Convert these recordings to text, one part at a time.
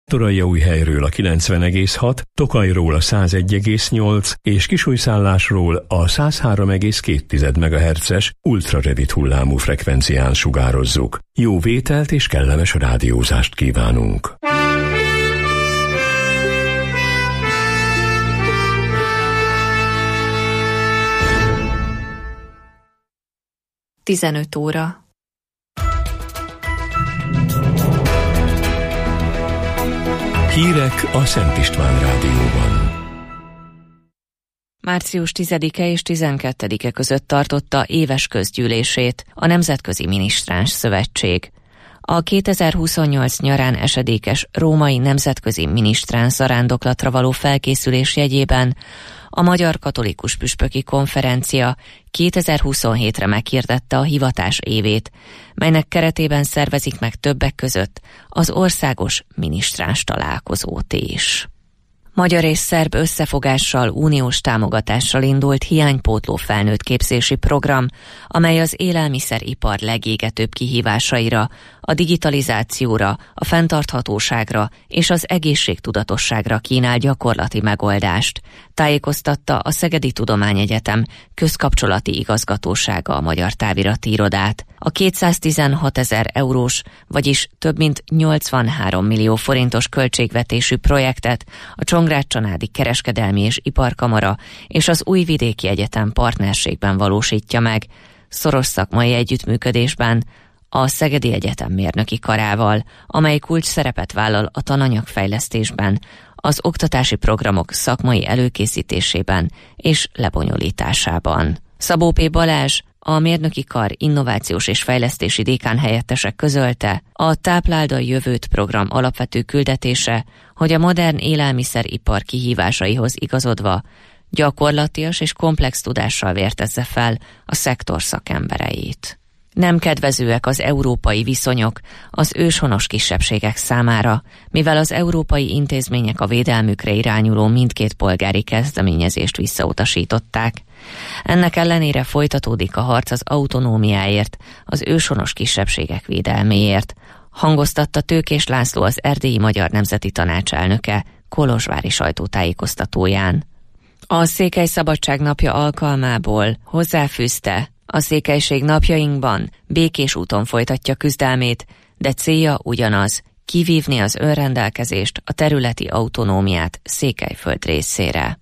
Torajaújhelyről a 90,6, Tokajról a 101,8 és Kisújszállásról a 103,2 MHz-es ultrarövid hullámú frekvencián sugározzuk. Jó vételt és kellemes rádiózást kívánunk! Tizenöt óra. Hírek a Szent István Rádióban. Március 10-e és 12-e között tartotta éves közgyűlését a Nemzetközi Minisztráns Szövetség. A 2028 nyarán esedékes római nemzetközi minisztráns zarándoklatra való felkészülés jegyében a Magyar Katolikus Püspöki Konferencia 2027-re meghirdette a hivatás évét, melynek keretében szervezik meg többek között az országos minisztráns találkozót is. Magyar és szerb összefogással, uniós támogatással indult hiánypótló felnőttképzési program, amely az élelmiszeripar legégetőbb kihívásaira, a digitalizációra, a fenntarthatóságra és az egészségtudatosságra kínál gyakorlati megoldást, tájékoztatta a Szegedi Tudományegyetem közkapcsolati igazgatósága a Magyar Távirati Irodát. A 216 000 eurós, vagyis több mint 83 millió forintos költségvetésű projektet a Csongrád-Csanádi Kereskedelmi és Iparkamara és az Újvidéki Egyetem partnerségben valósítja meg, szoros szakmai együttműködésben a Szegedi Egyetem mérnöki karával, amely kulcs szerepet vállal a tananyagfejlesztésben, az oktatási programok szakmai előkészítésében és lebonyolításában. Szabó P. Balázs, a mérnöki kar innovációs és fejlesztési dékán helyettese közölte, a Tápláld a jövőt program alapvető küldetése, hogy a modern élelmiszeripar kihívásaihoz igazodva gyakorlatias és komplex tudással vértezze fel a szektor szakembereit. Nem kedvezőek az európai viszonyok az őshonos kisebbségek számára, mivel az európai intézmények a védelmükre irányuló mindkét polgári kezdeményezést visszautasították. Ennek ellenére folytatódik a harc az autonómiáért, az őshonos kisebbségek védelméért, hangoztatta Tőkés László, az Erdélyi Magyar Nemzeti Tanács elnöke kolozsvári sajtótájékoztatóján. A Székely Szabadság napja alkalmából hozzáfűzte: a székelység napjainkban békés úton folytatja küzdelmét, de célja ugyanaz: kivívni az önrendelkezést, a területi autonómiát Székelyföld részére.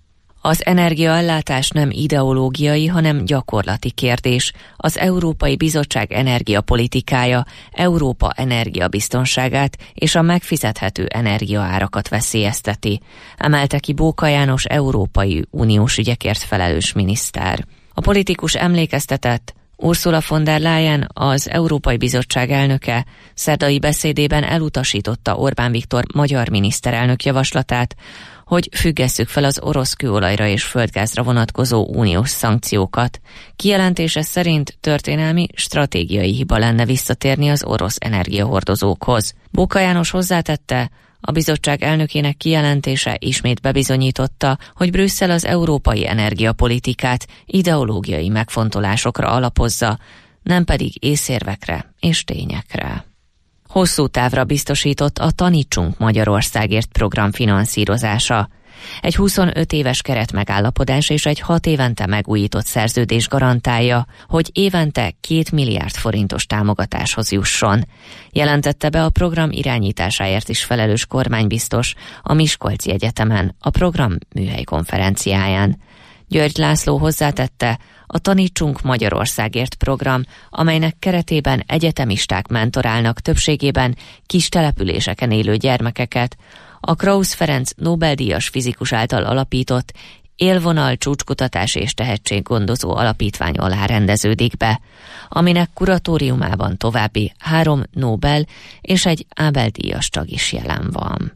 Az energiaellátás nem ideológiai, hanem gyakorlati kérdés. Az Európai Bizottság energiapolitikája Európa energiabiztonságát és a megfizethető energiaárakat veszélyezteti, emelte ki Bóka János Európai Uniós ügyekért felelős miniszter. A politikus emlékeztetett, Ursula von der Leyen, az Európai Bizottság elnöke szerdai beszédében elutasította Orbán Viktor magyar miniszterelnök javaslatát, hogy függesszük fel az orosz kőolajra és földgázra vonatkozó uniós szankciókat. Kijelentése szerint történelmi, stratégiai hiba lenne visszatérni az orosz energiahordozókhoz. Bóka János hozzátette, a bizottság elnökének kijelentése ismét bebizonyította, hogy Brüsszel az európai energiapolitikát ideológiai megfontolásokra alapozza, nem pedig észérvekre és tényekre. Hosszú távra biztosított a Tanítsunk Magyarországért program finanszírozása. Egy 25 éves keretmegállapodás és egy 6 évente megújított szerződés garantálja, hogy évente 2 milliárd forintos támogatáshoz jusson. Jelentette be a program irányításáért is felelős kormánybiztos a Miskolci Egyetemen a program műhelykonferenciáján. György László hozzátette, a Tanítsunk Magyarországért program, amelynek keretében egyetemisták mentorálnak többségében kis településeken élő gyermekeket, a Krausz Ferenc Nobel-díjas fizikus által alapított Élvonal Csúcskutatás és Tehetséggondozó Alapítvány alá rendeződik be, aminek kuratóriumában további 3 Nobel és egy Ábel-díjas tag is jelen van.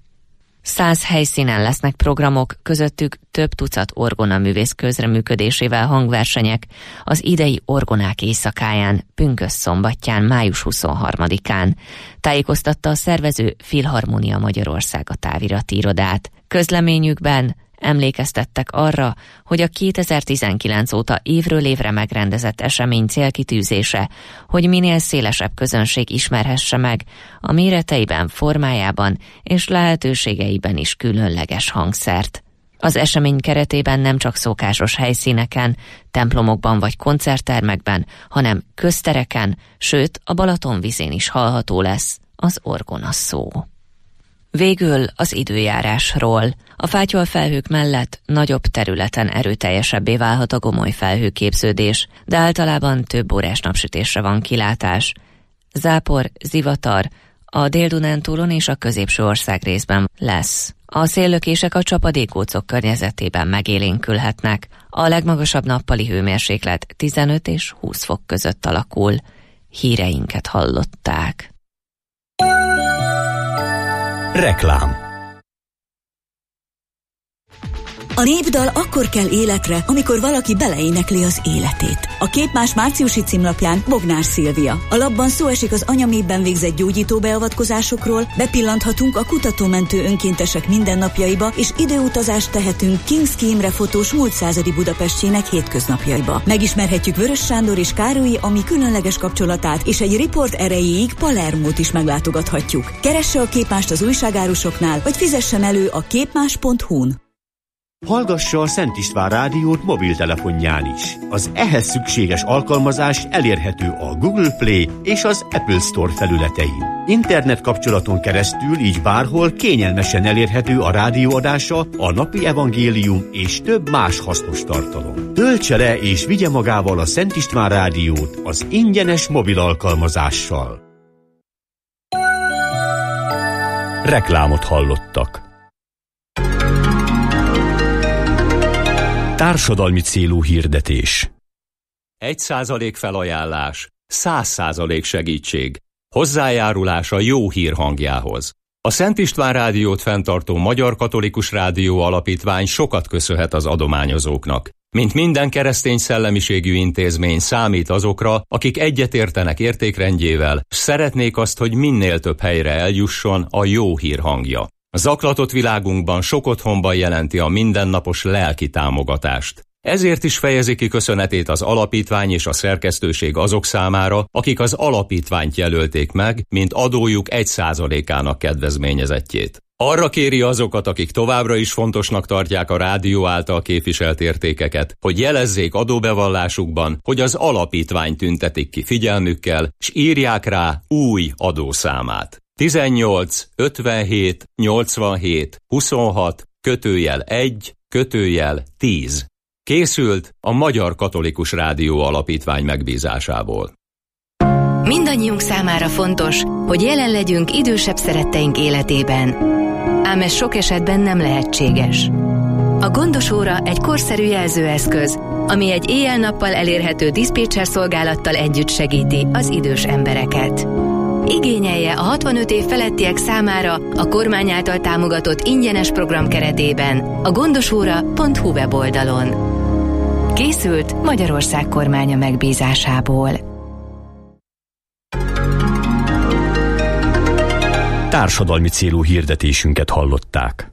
100 helyszínen lesznek programok, közöttük több tucat orgonaművész közreműködésével hangversenyek az idei Orgonák éjszakáján, pünkösd-szombatján, május 23-án, tájékoztatta a szervező Filharmónia Magyarország a Távirati Irodát. Közleményükben Emlékeztettek arra, hogy a 2019 óta évről évre megrendezett esemény célkitűzése, hogy minél szélesebb közönség ismerhesse meg a méreteiben, formájában és lehetőségeiben is különleges hangszert. Az esemény keretében nem csak szokásos helyszíneken, templomokban vagy koncerttermekben, hanem köztereken, sőt a Balatonvizén is hallható lesz az orgona szó. Végül az időjárásról. A fátyolfelhők mellett nagyobb területen erőteljesebbé válhat a gomoly felhőképződés, de általában több órás napsütésre van kilátás. Zápor, zivatar a Dél-Dunántúlon és a középső országrészben lesz. A széllökések a csapadékócok környezetében megélénkülhetnek. A legmagasabb nappali hőmérséklet 15 és 20 fok között alakul. Híreinket hallották. Reklám. A népdal akkor kell életre, amikor valaki beleénekli az életét. A Képmás márciusi címlapján Bognár Szilvia. A lapban szó esik az anyaméhben végzett gyógyító beavatkozásokról, bepillanthatunk a kutatómentő önkéntesek mindennapjaiba, és időutazást tehetünk Kinszki Imre fotós múlt századi Budapestjének hétköznapjaiba. Megismerhetjük Vörös Sándor és Károlyi Ami különleges kapcsolatát, és egy riport erejéig Palermót is meglátogathatjuk. Keresse a Képmást az újságárusoknál, vagy fizessen elő a képmás.hu-n. Hallgassa a Szent István Rádiót mobiltelefonján is. Az ehhez szükséges alkalmazás elérhető a Google Play és az Apple Store felületein. Internet kapcsolaton keresztül így bárhol kényelmesen elérhető a rádióadása, a napi evangélium és több más hasznos tartalom. Töltse le és vigye magával a Szent István Rádiót az ingyenes mobil alkalmazással. Reklámot hallottak. Társadalmi célú hirdetés. 1% felajánlás, 100% segítség. Hozzájárulás a jó hír hangjához. A Szent István Rádiót fenntartó Magyar Katolikus Rádió Alapítvány sokat köszönhet az adományozóknak. Mint minden keresztény szellemiségű intézmény számít azokra, akik egyetértenek értékrendjével, s szeretnék azt, hogy minél több helyre eljusson a jó hír hangja. A zaklatott világunkban sok otthonban jelenti a mindennapos lelki támogatást. Ezért is fejezi ki köszönetét az alapítvány és a szerkesztőség azok számára, akik az alapítványt jelölték meg, mint adójuk 1%-ának kedvezményezettjét. Arra kéri azokat, akik továbbra is fontosnak tartják a rádió által képviselt értékeket, hogy jelezzék adóbevallásukban, hogy az alapítvány tüntetik ki figyelmükkel, s írják rá új adószámát. 18 57 87 26 /1 /10. Készült a Magyar Katolikus Rádió Alapítvány megbízásából. Mindannyiunk számára fontos, hogy jelen legyünk idősebb szeretteink életében. Ám ez sok esetben nem lehetséges. A Gondos óra egy korszerű jelzőeszköz, ami egy éjjel-nappal elérhető diszpécser szolgálattal együtt segíti az idős embereket. Igényelje a 65 év felettiek számára a kormány által támogatott ingyenes program keretében a gondosóra.hu weboldalon. Készült Magyarország kormánya megbízásából. Társadalmi célú hirdetésünket hallották.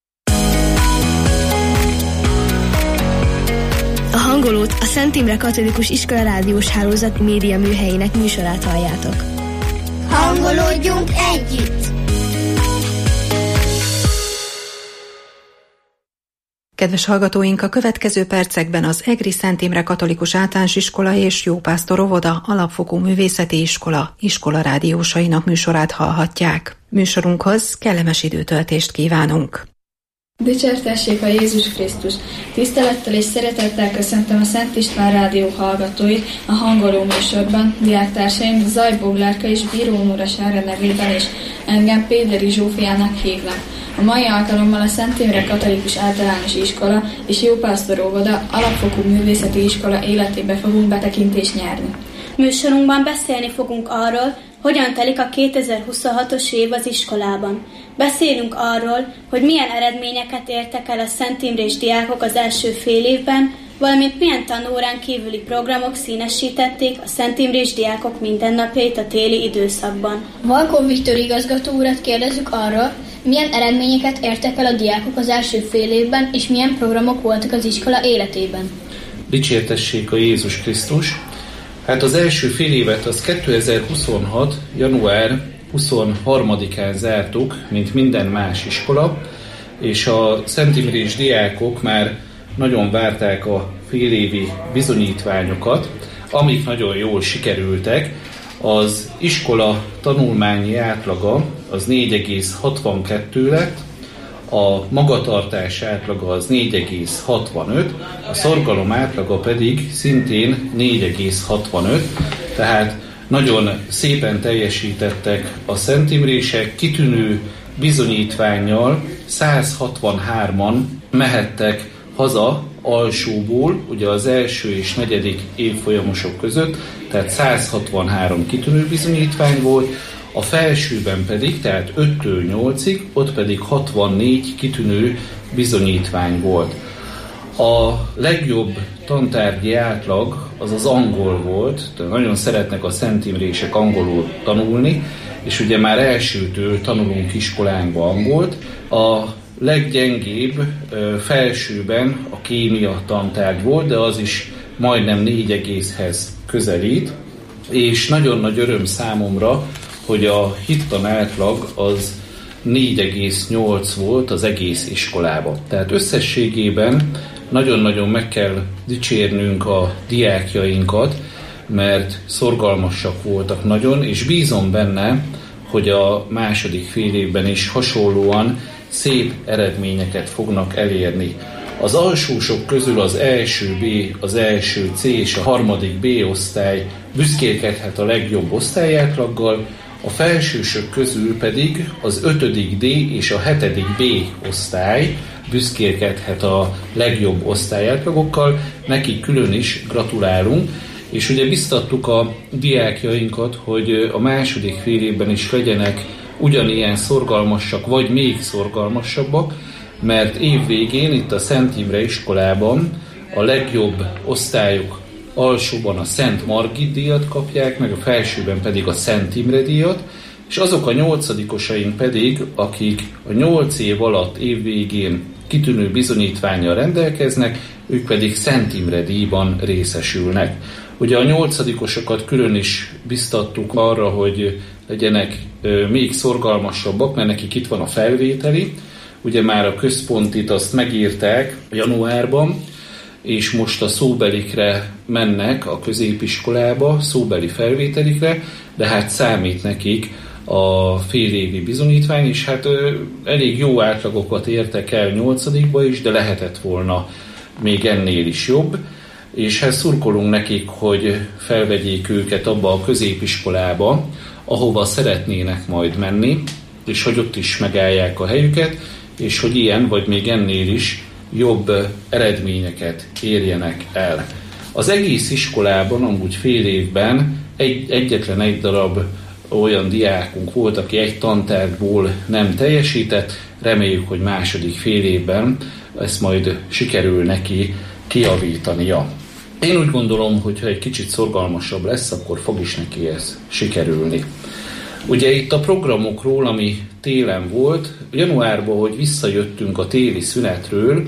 A hangolót a Szent Imre Katolikus Iskola rádiós hálózat média műhelyének műsorát halljátok. Hangolódjunk együtt! Kedves hallgatóink, a következő percekben az Egri Szent Imre Katolikus Általános Iskola és Jópásztor Óvoda Alapfokú Művészeti Iskola rádiósainak műsorát hallhatják. Műsorunkhoz kellemes időtöltést kívánunk! Dicsértessék a Jézus Krisztus! Tisztelettel és szeretettel köszöntöm a Szent István Rádió hallgatóit a hangoló műsorban, diáktársaim Zajboglárka és Bíró Nóra Sára nevében is. Engem Péderi Zsófiának hívnak. A mai alkalommal a Szent Imre Katolikus Általános Iskola és Jópásztor Óvoda Alapfokú Művészeti Iskola életébe fogunk betekintést nyerni. Műsorunkban beszélni fogunk arról, hogyan telik a 2026-os év az iskolában. Beszélünk arról, hogy milyen eredményeket értek el a Szent Imrés diákok az első fél évben, valamint milyen tanórán kívüli programok színesítették a Szent Imrés diákok mindennapjait a téli időszakban. Valkó Viktor igazgató urat kérdezzük arról, Milyen eredményeket értek el a diákok az első fél évben, és milyen programok voltak az iskola életében? Dicsértessék a Jézus Krisztus! Hát az első fél évet az 2026. január 23-án zártuk, mint minden más iskola, és a szentimrés diákok már nagyon várták a félévi bizonyítványokat, amik nagyon jól sikerültek. Az iskola tanulmányi átlaga az 4,62 lett, a magatartás átlaga az 4,65, a szorgalom átlaga pedig szintén 4,65, tehát nagyon szépen teljesítettek a szentimrések, kitűnő bizonyítvánnyal 163-an mehettek haza alsóból, ugye az első és negyedik évfolyamosok között, tehát 163 kitűnő bizonyítvány volt, a felsőben pedig, tehát 5-től 8-ig, ott pedig 64 kitűnő bizonyítvány volt. A legjobb tantárgyi átlag az az angol volt, tehát nagyon szeretnek a szentimrések angolul tanulni, és ugye már elsőtől tanulunk iskolánkba angolt. A leggyengébb felsőben a kémia tantárgy volt, de az is majdnem 4,hez közelít, és nagyon nagy öröm számomra, hogy a hittan átlag az 4,8 volt az egész iskolában. Tehát összességében nagyon-nagyon meg kell dicsérnünk a diákjainkat, mert szorgalmasak voltak nagyon, és bízom benne, hogy a második fél évben is hasonlóan szép eredményeket fognak elérni. Az alsósok közül az első B, az első C és a harmadik B osztály büszkélkedhet a legjobb osztályátlaggal, a felsősök közül pedig az 5. D és a 7. B osztály büszkélkedhet a legjobb osztályátlagokkal, nekik külön is gratulálunk, és ugye biztattuk a diákjainkat, hogy a második fél évben is legyenek ugyanilyen szorgalmasak, vagy még szorgalmasabbak, mert évvégén itt a Szent Imre iskolában a legjobb osztályok alsóban a Szent Margit díjat kapják, meg a felsőben pedig a Szent Imre díjat, és azok a 8-osaink pedig, akik a 8 év alatt évvégén kitűnő bizonyítvánnyal rendelkeznek, ők pedig Szent Imre díjban részesülnek. Ugye a 8-osokat külön is biztattuk arra, hogy legyenek még szorgalmasabbak, mert nekik itt van a felvételi. Ugye már a központit azt megírták januárban, és most a szóbelikre mennek a középiskolába, szóbeli felvételikre, de hát számít nekik a félévi bizonyítvány, és hát elég jó átlagokat értek el 8-ba is, de lehetett volna még ennél is jobb, és hát szurkolunk nekik, hogy felvegyék őket abba a középiskolába, ahova szeretnének majd menni, és hogy ott is megállják a helyüket, és hogy ilyen, vagy még ennél is jobb eredményeket érjenek el. Az egész iskolában, amúgy fél évben egyetlen egy darab olyan diákunk volt, aki egy tantárgyból nem teljesített, reméljük, hogy második fél évben ezt majd sikerül neki kijavítania. Én úgy gondolom, hogy ha egy kicsit szorgalmasabb lesz, akkor fog is neki ez sikerülni. Ugye itt a programokról, ami télen volt, januárban, hogy visszajöttünk a téli szünetről,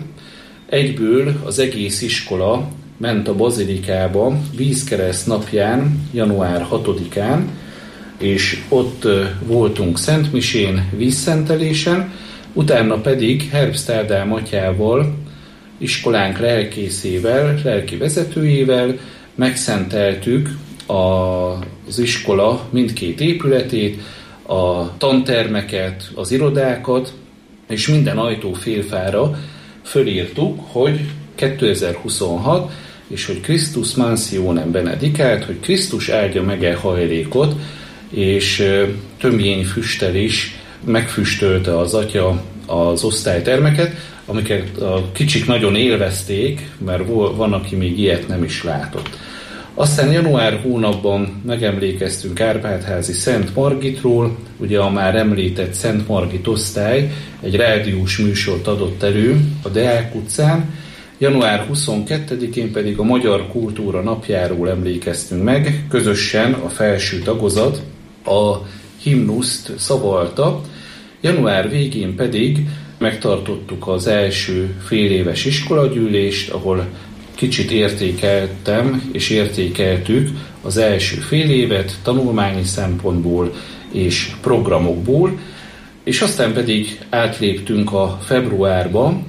egyből az egész iskola ment a bazilikába vízkereszt napján, január 6-án, és ott voltunk szentmisén, vízszentelésen, utána pedig Herbst Ádám atyával, iskolánk lelkészével, lelki vezetőjével megszenteltük az iskola mindkét épületét, a tantermeket, az irodákat, és minden ajtófélfára fölírtuk, hogy 2026, és hogy Christus mansionem benedicat, hogy Krisztus áldja meg hajlékot, és tömjény füsttel is megfüstölte az atya az osztálytermeket, amiket a kicsik nagyon élvezték, mert van, aki még ilyet nem is látott. Aztán január hónapban megemlékeztünk Árpád-házi Szent Margitról, ugye a már említett Szent Margit osztály egy rádiós műsort adott elő a Deák utcán, január 22-én pedig a Magyar Kultúra napjáról emlékeztünk meg, közösen a felső tagozat a himnuszt szavalta. Január végén pedig megtartottuk az első féléves iskolagyűlést, ahol kicsit értékeltem és értékeltük az első fél évet tanulmányi szempontból és programokból, és aztán pedig átléptünk a februárba,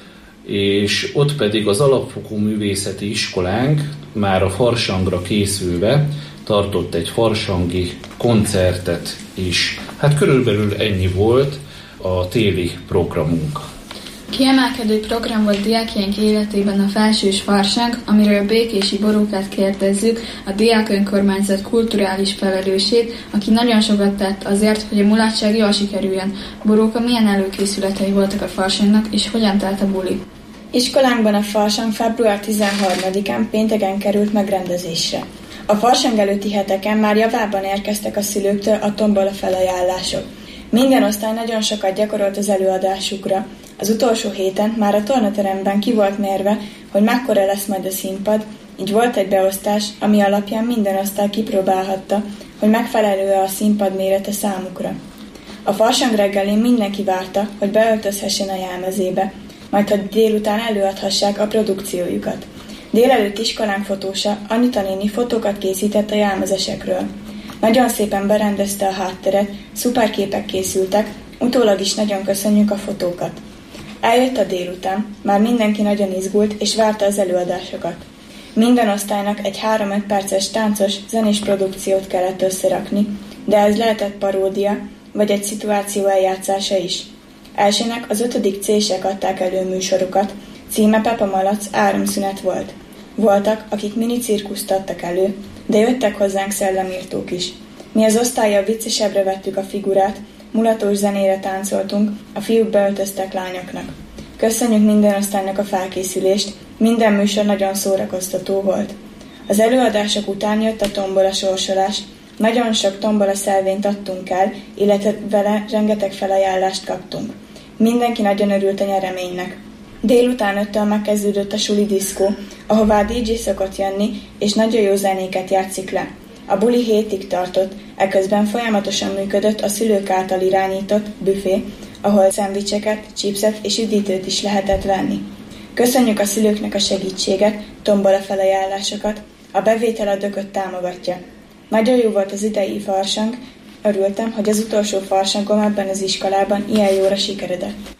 és ott pedig az alapfokú művészeti iskolánk már a farsangra készülve tartott egy farsangi koncertet is. Hát körülbelül ennyi volt a téli programunk. Kiemelkedő program volt diákjaink életében a felsős farsang, amiről Békési Borókát kérdezzük, a diák önkormányzat kulturális felelősét, aki nagyon sokat tett azért, hogy a mulatság jól sikerüljön. Boróka, milyen előkészületei voltak a farsangnak, és hogyan telt a buli? Iskolánkban a farsang február 13-án pénteken került megrendezésre. A farsang előtti heteken már javában érkeztek a szülőktől a tombola felajánlások. Minden osztály nagyon sokat gyakorolt az előadásukra. Az utolsó héten már a tornateremben ki volt mérve, hogy mekkora lesz majd a színpad, így volt egy beosztás, ami alapján minden osztály kipróbálhatta, hogy megfelelő-e a színpad mérete számukra. A farsang reggelén mindenki várta, hogy beöltözhessen a jelmezébe, majd hogy délután előadhassák a produkciójukat. Délelőtt iskolánk fotósa, Anita néni fotókat készített a jelmezesekről. Nagyon szépen berendezte a hátteret, szuper képek készültek, utólag is nagyon köszönjük a fotókat. Eljött a délután, már mindenki nagyon izgult és várta az előadásokat. Minden osztálynak egy 3-5 perces táncos, zenés produkciót kellett összerakni, de ez lehetett paródia, vagy egy szituáció eljátszása is. Elsőnek az 5. C-sek adták elő műsorokat, címe Pepa Malac áramszünet volt. Voltak, akik mini cirkuszt adtak elő, de jöttek hozzánk szellemírtók is. Mi az osztállyal viccesebbre vettük a figurát, mulatós zenére táncoltunk, a fiúk beöltöztek lányoknak. Köszönjük minden osztálynak a felkészülést, minden műsor nagyon szórakoztató volt. Az előadások után jött a tombola sorsolás, nagyon sok tombola szelvényt adtunk el, illetve vele rengeteg felajánlást kaptunk. Mindenki nagyon örült a nyereménynek. Délután 5-től megkezdődött a suli diszkó, ahová DJ szokott jönni, és nagyon jó zenéket játszik le. A buli hétig tartott, eközben folyamatosan működött a szülők által irányított büfé, ahol szendvicseket, chipset és üdítőt is lehetett venni. Köszönjük a szülőknek a segítséget, tombola felajánlásokat, a bevétel a dököt támogatja. Nagyon jó volt az idei farsang, örültem, hogy az utolsó farsangom ebben az iskolában ilyen jóra sikeredett.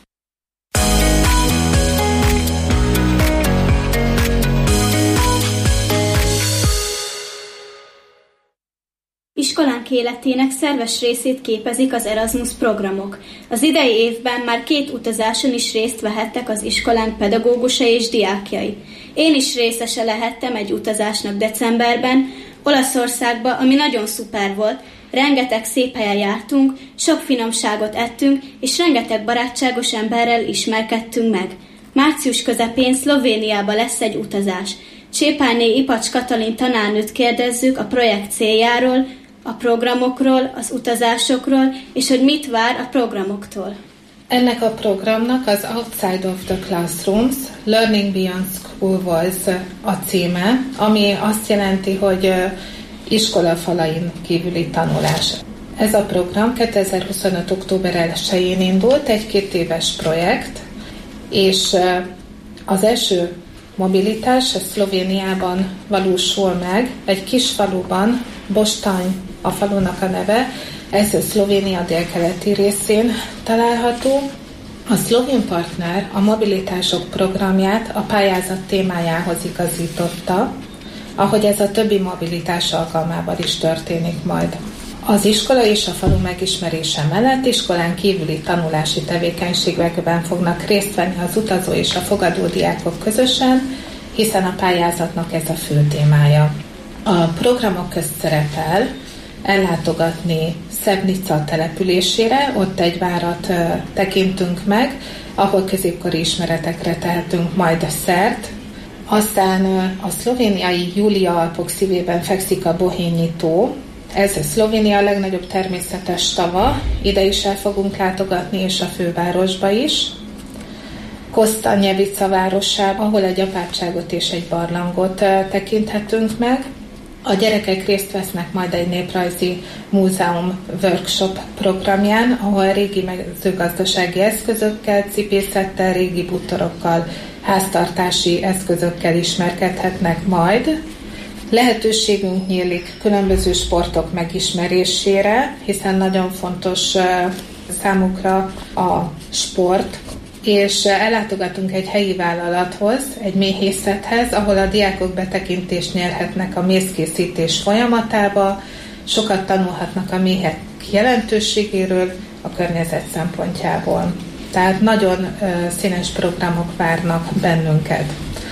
Iskolánk életének szerves részét képezik az Erasmus programok. Az idei évben már 2 utazáson is részt vehettek az iskolánk pedagógusai és diákjai. Én is részese lehettem egy utazásnak decemberben, Olaszországba, ami nagyon szuper volt, rengeteg szép helyen jártunk, sok finomságot ettünk, és rengeteg barátságos emberrel ismerkedtünk meg. Március közepén Szlovéniába lesz egy utazás. Csépánné Ipacs Katalin tanárnőt kérdezzük a projekt céljáról, a programokról, az utazásokról, és hogy mit vár a programoktól. Ennek a programnak az Outside of the Classrooms, Learning Beyond School Walls a címe, ami azt jelenti, hogy iskola falain kívüli tanulás. Ez a program 2025. október 1-én indult, egy 2 éves projekt, és az első mobilitás Szlovéniában valósul meg, egy kis faluban, Bostany a falunak a neve, ez a Szlovénia délkeleti részén található. A szlovén partner a mobilitások programját a pályázat témájához igazította, ahogy ez a többi mobilitás alkalmával is történik majd. Az iskola és a falu megismerése mellett iskolán kívüli tanulási tevékenységekben fognak részt venni az utazó és a fogadó diákok közösen, hiszen a pályázatnak ez a fő témája. A programok közt szerepel ellátogatni Szebnica településére, ott egy várat tekintünk meg, ahol középkori ismeretekre tehetünk majd szert. Aztán a szlovéniai Júlia-Alpok szívében fekszik a Bohényi tó. Ez a Szlovénia legnagyobb természetes tava, ide is el fogunk látogatni, és a fővárosba is. Kostanjevica városába, ahol egy apátságot és egy barlangot tekinthetünk meg. A gyerekek részt vesznek majd egy néprajzi múzeum workshop programján, ahol régi mezőgazdasági eszközökkel, cipészettel, régi bútorokkal, háztartási eszközökkel ismerkedhetnek majd. Lehetőségünk nyílik különböző sportok megismerésére, hiszen nagyon fontos számukra a sport, és ellátogatunk egy helyi vállalathoz, egy méhészethez, ahol a diákok betekintést nyerhetnek a mézkészítés folyamatába, sokat tanulhatnak a méhek jelentőségéről, a környezet szempontjából. Tehát nagyon színes programok várnak bennünket.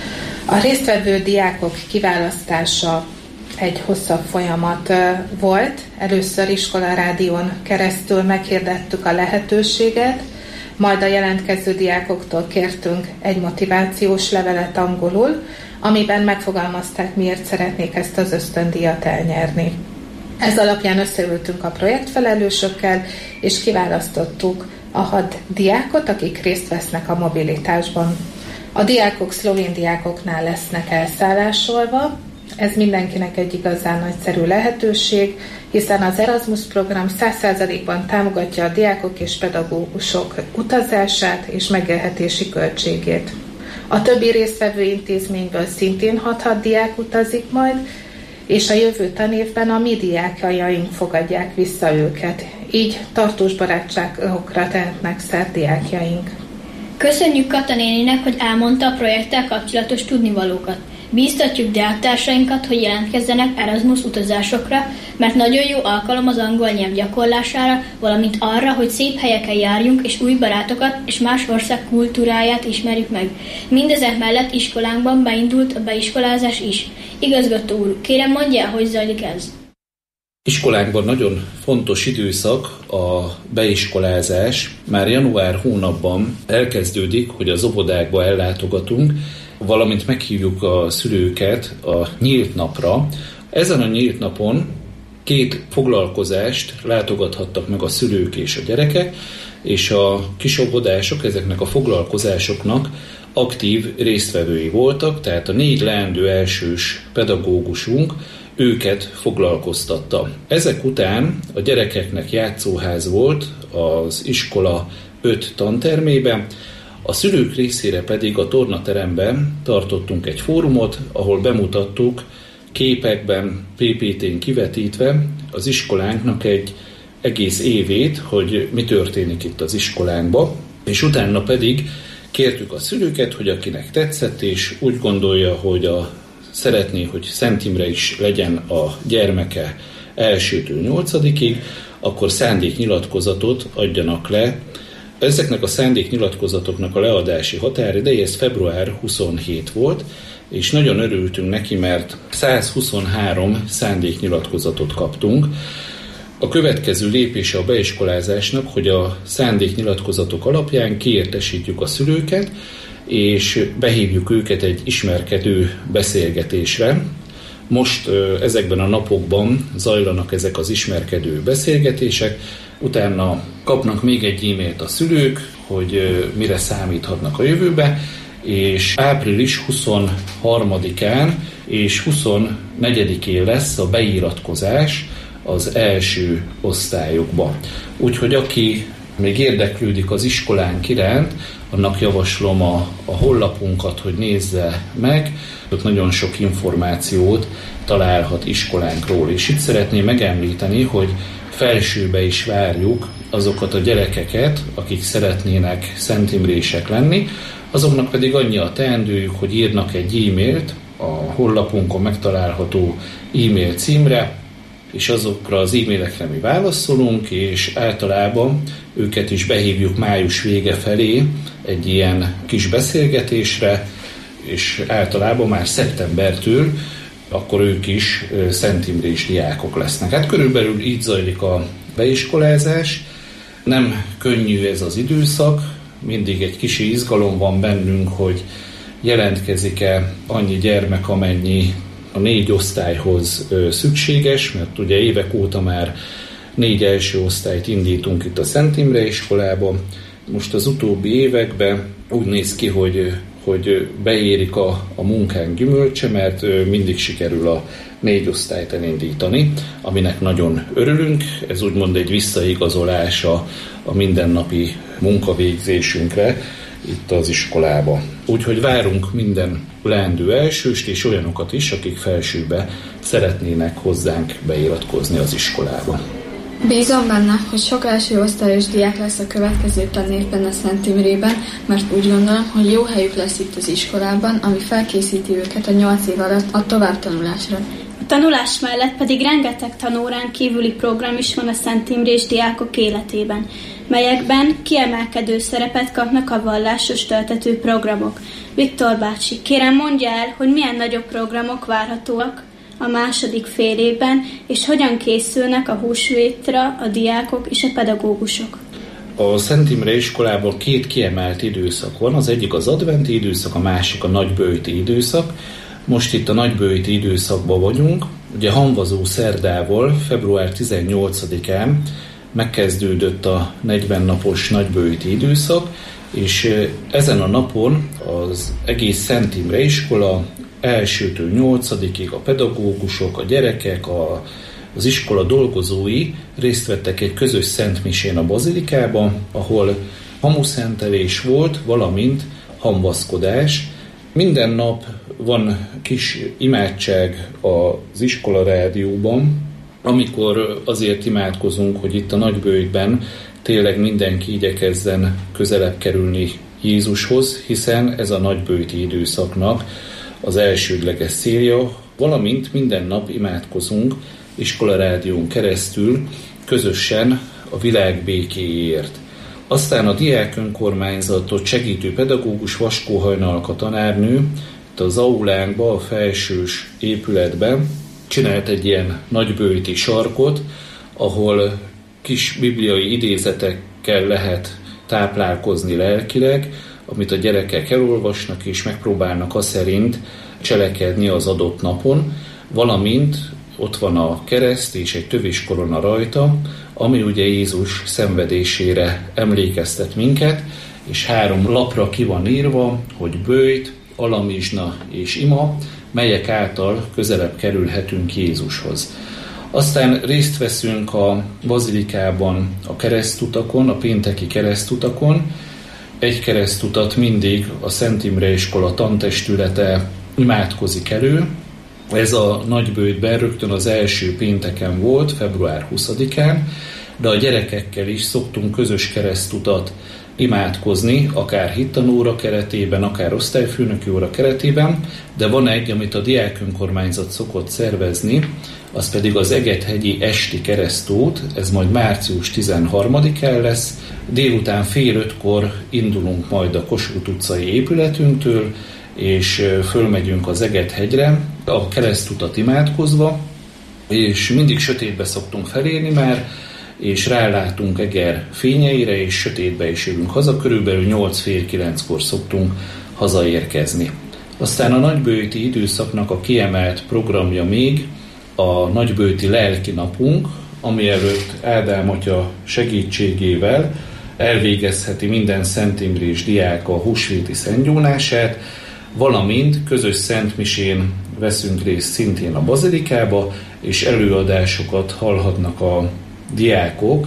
A résztvevő diákok kiválasztása egy hosszabb folyamat volt. Először iskolarádión keresztül meghirdettük a lehetőséget, majd a jelentkező diákoktól kértünk egy motivációs levelet angolul, amiben megfogalmazták, miért szeretnék ezt az ösztöndíjat elnyerni. Ez alapján összeültünk a projektfelelősökkel, és kiválasztottuk a 6 diákot, akik részt vesznek a mobilitásban. A diákok szlovén diákoknál lesznek elszállásolva. Ez mindenkinek egy igazán nagyszerű lehetőség, hiszen az Erasmus program 100%-ban támogatja a diákok és pedagógusok utazását és megélhetési költségét. A többi résztvevő intézményből szintén 6-6 diák utazik majd, és a jövő tanévben a mi diákjaink fogadják vissza őket. Így tartós barátságokra tehetnek szert diákjaink. Köszönjük Kata néninek, hogy elmondta a projekttel kapcsolatos tudnivalókat. Bíztatjuk diáktársainkat, hogy jelentkezzenek Erasmus utazásokra, mert nagyon jó alkalom az angol nyelv gyakorlására, valamint arra, hogy szép helyeken járjunk, és új barátokat és más ország kultúráját ismerjük meg. Mindezek mellett iskolánkban beindult a beiskolázás is. Igazgató úr, kérem mondja, hogy zajlik ez? Iskolánkban nagyon fontos időszak a beiskolázás. Már január hónapban elkezdődik, hogy az óvodákba ellátogatunk, valamint meghívjuk a szülőket a nyílt napra. Ezen a nyílt napon 2 foglalkozást látogathattak meg a szülők és a gyerekek, és a kisóvodások ezeknek a foglalkozásoknak aktív résztvevői voltak, tehát a 4 leendő elsős pedagógusunk őket foglalkoztatta. Ezek után a gyerekeknek játszóház volt az iskola 5 tantermében, a szülők részére pedig a tornateremben tartottunk egy fórumot, ahol bemutattuk képekben, PPT-n kivetítve az iskolánknak egy egész évét, hogy mi történik itt az iskolánkban, és utána pedig kértük a szülőket, hogy akinek tetszett, és úgy gondolja, hogy szeretné, hogy Szent Imre is legyen a gyermeke 1-től 8-ig, akkor szándéknyilatkozatot adjanak le. Ezeknek a szándéknyilatkozatoknak a leadási határideje ez február 27 volt, és nagyon örültünk neki, mert 123 szándéknyilatkozatot kaptunk. A következő lépése a beiskolázásnak, hogy a szándéknyilatkozatok alapján kiértesítjük a szülőket, és behívjuk őket egy ismerkedő beszélgetésre. Most ezekben a napokban zajlanak ezek az ismerkedő beszélgetések, utána kapnak még egy e-mailt a szülők, hogy mire számíthatnak a jövőbe, és április 23-án és 24-én lesz a beiratkozás az első osztályokba. Úgyhogy aki még érdeklődik az iskolánk iránt, annak javaslom a honlapunkat, hogy nézze meg. Ott nagyon sok információt találhat iskolánkról. És itt szeretném megemlíteni, hogy felsőbe is várjuk azokat a gyerekeket, akik szeretnének szentimrések lenni, azoknak pedig annyi a teendőjük, hogy írnak egy e-mailt a honlapunkon megtalálható e-mail címre, és azokra az e-mailekre mi válaszolunk, és általában őket is behívjuk május vége felé egy ilyen kis beszélgetésre, és általában már szeptembertől akkor ők is Szent Imrés diákok lesznek. Hát körülbelül így zajlik a beiskolázás. Nem könnyű ez az időszak, mindig egy kicsi izgalom van bennünk, hogy jelentkezik-e annyi gyermek, amennyi a 4 osztályhoz szükséges, mert ugye évek óta már 4 első osztályt indítunk itt a Szent Imre iskolában. Most az utóbbi években úgy néz ki, hogy hogy beérik a munkánk gyümölcse, mert mindig sikerül a 4 osztályt elindítani, aminek nagyon örülünk. Ez úgymond egy visszaigazolása a mindennapi munkavégzésünkre itt az iskolába. Úgyhogy várunk minden leendő elsőst és olyanokat is, akik felsőbe szeretnének hozzánk beiratkozni az iskolába. Bízom benne, hogy sok első osztályos diák lesz a következő tanévben a Szent Imrében, mert úgy gondolom, hogy jó helyük lesz itt az iskolában, ami felkészíti őket a 8 év alatt a továbbtanulásra. A tanulás mellett pedig rengeteg tanórán kívüli program is van a Szent Imrés diákok életében, melyekben kiemelkedő szerepet kapnak a vallásos töltető programok. Viktor bácsi, kérem mondja el, hogy milyen nagyobb programok várhatóak a második fél évben, és hogyan készülnek a húsvétra a diákok és a pedagógusok. A Szent Imre iskolában 2 kiemelt időszak van, az egyik az adventi időszak, a másik a nagyböjti időszak. Most itt a nagyböjti időszakban vagyunk, ugye hamvazó szerdával, február 18-án megkezdődött a 40 napos nagyböjti időszak, és ezen a napon az egész Szent Imre iskola 1-től 8-ig a pedagógusok, a gyerekek, az iskola dolgozói részt vettek egy közös szentmisén a bazilikában, ahol hamuszentelés volt, valamint hamvaszkodás. Minden nap van kis imádság az iskola rádióban, amikor azért imádkozunk, hogy itt a nagyböjtben tényleg mindenki igyekezzen közelebb kerülni Jézushoz, hiszen ez a nagyböjti időszaknak az elsődleges célja, valamint minden nap imádkozunk iskolarádión keresztül közösen a világ békéjéért. Aztán a diák önkormányzatot segítő pedagógus Vaskó Hajnalka tanárnő az aulánkba, a felsős épületben csinált egy ilyen nagyböjti sarkot, ahol kis bibliai idézetekkel lehet táplálkozni lelkileg, amit a gyerekek elolvasnak és megpróbálnak aszerint cselekedni az adott napon, valamint ott van a kereszt és egy töviskorona rajta, ami ugye Jézus szenvedésére emlékeztet minket, és 3 lapra ki van írva, hogy böjt, alamizsna és ima, melyek által közelebb kerülhetünk Jézushoz. Aztán részt veszünk a bazilikában a keresztutakon, a pénteki keresztutakon. Egy keresztutat mindig a Szent Imre iskola tantestülete imádkozik elő. Ez a nagyböjtben rögtön az első pénteken volt, február 20-án, de a gyerekekkel is szoktunk közös keresztutat imádkozni, akár hittanóra keretében, akár osztályfőnöki óra keretében, de van egy, amit a diák önkormányzat szokott szervezni, az pedig az Egethegyi esti keresztút, ez majd március 13-án lesz, délután 4:30-kor indulunk majd a Kossuth utcai épületünktől, és fölmegyünk az Egethegyre, a keresztutat imádkozva, és mindig sötétbe szoktunk felérni már, és rálátunk Eger fényeire, és sötétbe is jövünk haza, körülbelül 8-9-kor szoktunk hazaérkezni. Aztán a nagyböjti időszaknak a kiemelt programja még a nagyböjti lelki napunk, ami előtt Ádám atya segítségével elvégezheti minden szentimrés diák a húsvéti szentgyónását, valamint közös szentmisén veszünk részt szintén a bazilikába, és előadásokat hallhatnak a diákok,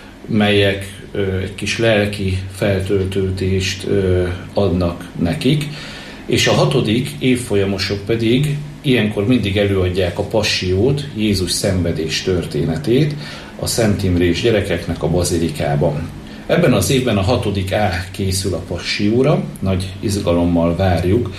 melyek egy kis lelki feltöltődést adnak nekik, és a 6. évfolyamosok pedig ilyenkor mindig előadják a passiót, Jézus szenvedés történetét a Szent Imrés gyerekeknek a bazilikában. Ebben az évben a 6. A készül a passióra, nagy izgalommal várjuk,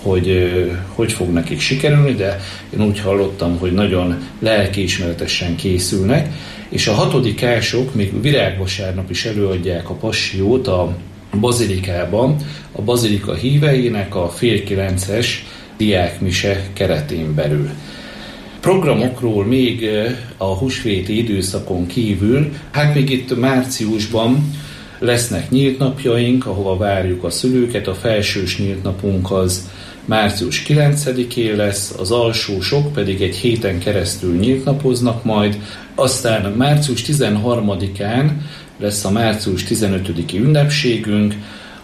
hogy fog nekik sikerülni, de én úgy hallottam, hogy nagyon lelkiismeretesen készülnek, és a 6. A-sok még virágvasárnap is előadják a passiót a bazilikában, a bazilika híveinek a 8:30-es diákmise keretén belül. Programokról még a húsvéti időszakon kívül, hát még itt márciusban lesznek nyílt napjaink, ahova várjuk a szülőket, a felsős nyílt napunk az március 9-én lesz, az alsósok pedig egy héten keresztül nyílt napoznak majd, aztán március 13-án lesz a március 15-i ünnepségünk,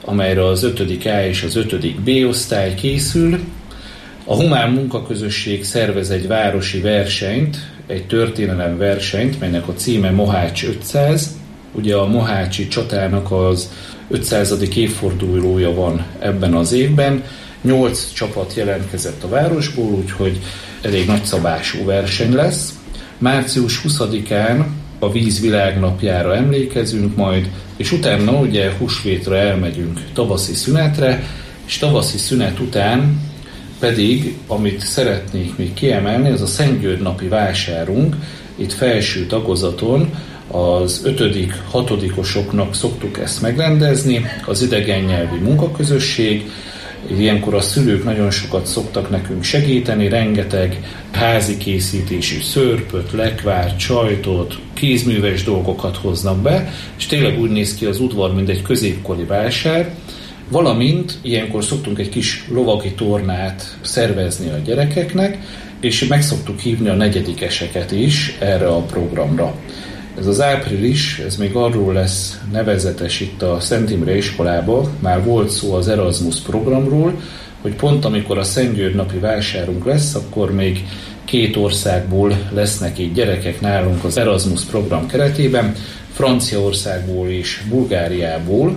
amelyre az 5. A és az 5. B osztály készül. A Humán Munkaközösség szervez egy városi versenyt, egy történelemversenyt, melynek a címe Mohács 500. Ugye a mohácsi csatának az 500. évfordulója van ebben az évben. 8 csapat jelentkezett a városból, úgyhogy elég nagyszabású verseny lesz. Március 20-án a víz világnapjára emlékezünk majd, és utána ugye húsvétra elmegyünk tavaszi szünetre, és tavaszi szünet után pedig, amit szeretnék még kiemelni, az a Szentgyörgy-napi vásárunk. Itt felső tagozaton az 5., 6-osoknak szoktuk ezt megrendezni, az idegen nyelvi munkaközösség. Ilyenkor a szülők nagyon sokat szoktak nekünk segíteni, rengeteg házi készítésű szörpöt, lekvárt, sajtot, kézműves dolgokat hoznak be, és tényleg úgy néz ki az udvar, mint egy középkori vásár. Valamint ilyenkor szoktunk egy kis lovagi tornát szervezni a gyerekeknek, és meg szoktuk hívni a 4-eseket is erre a programra. Ez az április, ez még arról lesz nevezetes itt a Szent Imre iskolában, már volt szó az Erasmus programról, hogy pont amikor a Szentgyörgy-napi vásárunk lesz, akkor még 2 országból lesznek így gyerekek nálunk az Erasmus program keretében, Franciaországból és Bulgáriából,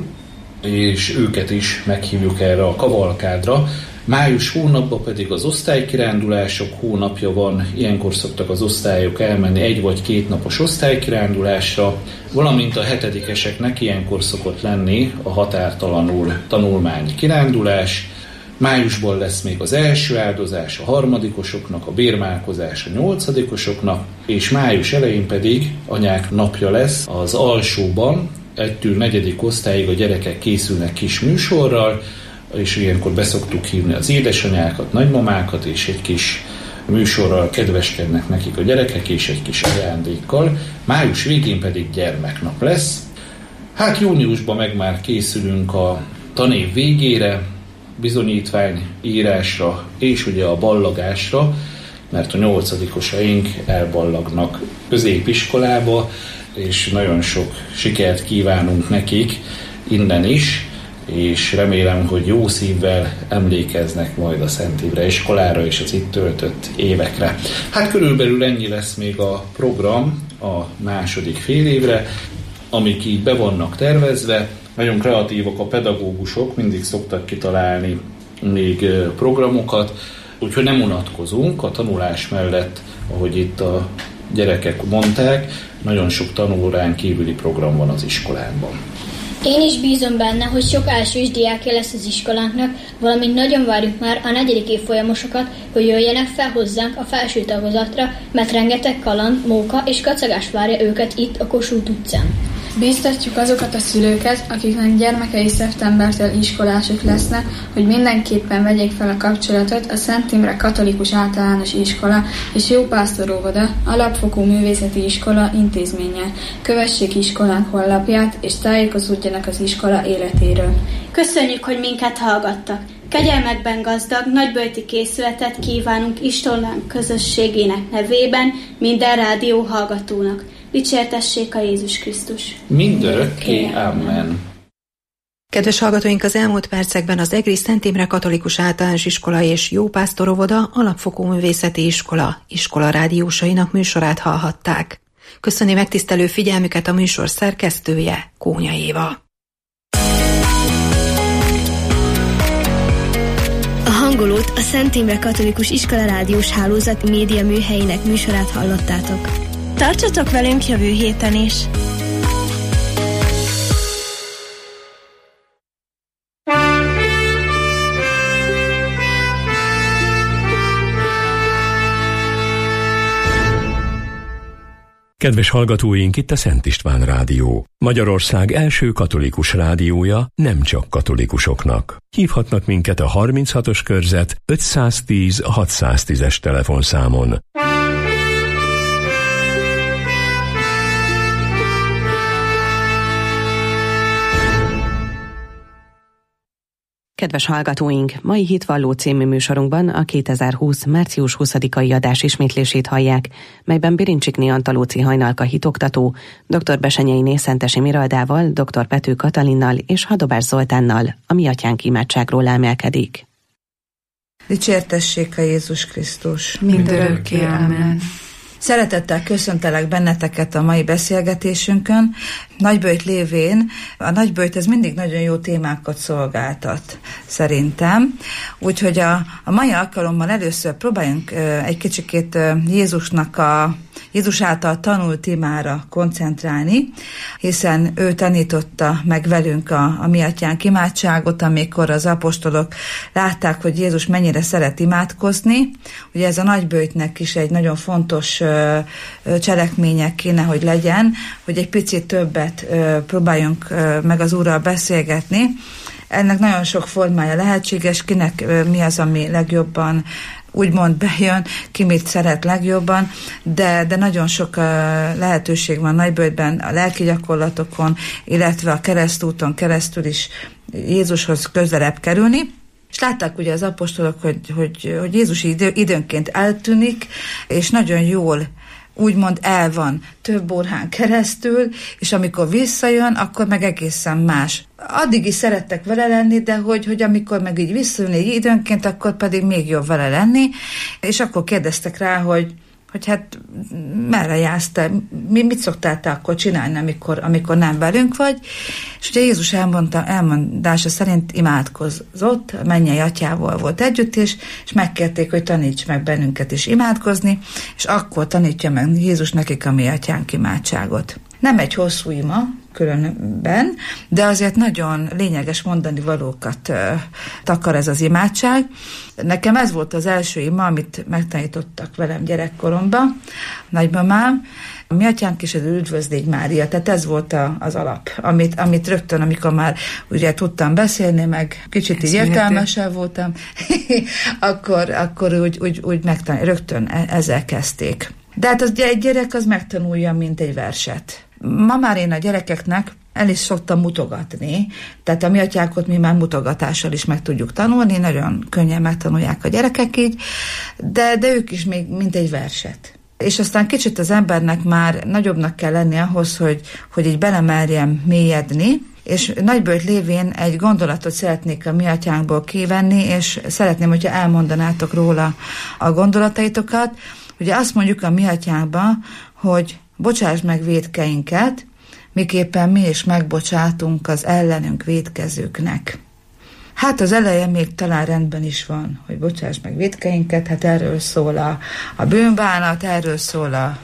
és őket is meghívjuk erre a kavalkádra. Május hónapban pedig az osztálykirándulások hónapja van, ilyenkor szoktak az osztályok elmenni 1 vagy 2 napos osztálykirándulásra, valamint a 7-eseknek ilyenkor szokott lenni a határtalanul tanulmány kirándulás. Májusban lesz még az első áldozás a 3-osoknak, a bérmálkozás a 8-osoknak, és május elején pedig anyák napja lesz az alsóban, 1-től 4. osztályig a gyerekek készülnek kis műsorral, és ilyenkor beszoktuk hívni az édesanyákat, nagymamákat, és egy kis műsorral kedveskednek nekik a gyerekek, és egy kis ajándékkal. Május végén pedig gyermeknap lesz. Hát júniusban meg már készülünk a tanév végére, bizonyítvány írásra, és ugye a ballagásra, mert a 8-osaink elballagnak középiskolába, és nagyon sok sikert kívánunk nekik innen is, és remélem, hogy jó szívvel emlékeznek majd a Szent Imre iskolára és az itt töltött évekre. Hát körülbelül ennyi lesz még a program a második félévre, amik így be vannak tervezve. Nagyon kreatívak a pedagógusok, mindig szoktak kitalálni még programokat, úgyhogy nem unatkozunk a tanulás mellett, ahogy itt a gyerekek mondták, nagyon sok tanórán kívüli program van az iskolánkban. Én is bízom benne, hogy sok elsős diákja lesz az iskolánknak, valamint nagyon várjuk már a 4. évfolyamosokat, hogy jöjjenek fel hozzánk a felső tagozatra, mert rengeteg kaland, móka és kacagás várja őket itt a Kossuth utcán. Bíztatjuk azokat a szülőket, akiknek gyermekei szeptembertől iskolások lesznek, hogy mindenképpen vegyék fel a kapcsolatot a Szent Imre Katolikus Általános Iskola és Jópásztor óvoda alapfokú művészeti iskola intézménnyel. Kövessék iskolánk honlapját, és tájékozódjanak az iskola életéről. Köszönjük, hogy minket hallgattak! Kegyelmekben gazdag, nagybölti készületet kívánunk István közösségének nevében minden rádió hallgatónak. Dicsértessék a Jézus Krisztus! Mindörökké, amen. Kedves hallgatóink, az elmúlt percekben az Egri Szent Imre Katolikus Általános Iskola és Jópásztor óvoda alapfokú művészeti iskola rádiósainak műsorát hallhatták. Köszöni megtisztelő figyelmüket a műsor szerkesztője, Kónya Éva. A hangolót a Szent Imre Katolikus Iskola rádiós hálózat média műhelyének műsorát hallottátok. Tartsatok velünk jövő héten is! Kedves hallgatóink, itt a Szent István Rádió. Magyarország első katolikus rádiója nem csak katolikusoknak. Hívhatnak minket a 36-os körzet 510 610-es telefonszámon. Kedves hallgatóink, mai Hitvalló című műsorunkban a 2020. március 20-ai adás ismétlését hallják, melyben Birincsikné Antalóci Hajnalka hitoktató, dr. Besenyeiné Szentesi Miraldával, dr. Pető Katalinnal és Hadobás Zoltánnal a Mi Atyánk imádságról emelkedik. Dicsértessék a Jézus Krisztus! Mindörökké, amen. Szeretettel köszöntelek benneteket a mai beszélgetésünkön. Nagyböjt lévén, a nagyböjt ez mindig nagyon jó témákat szolgáltat, szerintem. Úgyhogy a mai alkalommal először próbáljunk egy kicsikét Jézus által tanult imára koncentrálni, hiszen ő tanította meg velünk a Mi Atyánk imádságot, amikor az apostolok látták, hogy Jézus mennyire szeret imádkozni. Ugye ez a nagyböjtnek is egy nagyon fontos cselekmények kéne, hogy legyen, hogy egy picit többet próbáljunk meg az Úrral beszélgetni. Ennek nagyon sok formája lehetséges, kinek mi az, ami legjobban úgymond bejön, ki mit szeret legjobban, de nagyon sok lehetőség van nagyböjtben a lelki gyakorlatokon, illetve a keresztúton keresztül is Jézushoz közelebb kerülni. És látták ugye az apostolok, hogy Jézus időnként eltűnik, és nagyon jól úgymond el van több órán keresztül, és amikor visszajön, akkor meg egészen más. Addig is szerettek vele lenni, de hogy amikor meg így visszajön egy időnként, akkor pedig még jobb vele lenni, és akkor kérdeztek rá, hogy hát merre jársz te, mit szoktál te akkor csinálni, amikor nem velünk vagy, és ugye Jézus elmondása szerint imádkozott, a mennyei atyával volt együtt, és megkérték, hogy taníts meg bennünket is imádkozni, és akkor tanítja meg Jézus nekik a Mi Atyánk imádságot. Nem egy hosszú ima, különben, de azért nagyon lényeges mondani valókat takar ez az imádság. Nekem ez volt az első ima, amit megtanítottak velem gyerekkoromban, nagymamám. A Mi Atyánk és az Üdvözlégy Mária, tehát ez volt az alap, amit rögtön, amikor már ugye tudtam beszélni, meg kicsit így értelmesebb voltam, akkor úgy megtanítottak, rögtön ezzel kezdték. De hát egy gyerek az megtanulja, mint egy verset. Ma már én a gyerekeknek el is szoktam mutogatni, tehát a Mi Atyánkot mi már mutogatással is meg tudjuk tanulni, nagyon könnyen megtanulják a gyerekek így, de ők is még mint egy verset. És aztán kicsit az embernek már nagyobbnak kell lenni ahhoz, hogy így belemerjem mélyedni, és nagyböjt lévén egy gondolatot szeretnék a Mi Atyánkból kivenni, és szeretném, hogyha elmondanátok róla a gondolataitokat. Ugye azt mondjuk a Mi Atyánkban, hogy bocsásd meg vétkeinket, miképpen mi is megbocsátunk az ellenünk vétkezőknek. Hát az eleje még talán rendben is van, hogy bocsásd meg vétkeinket, hát erről szól a bűnbánat, erről szól a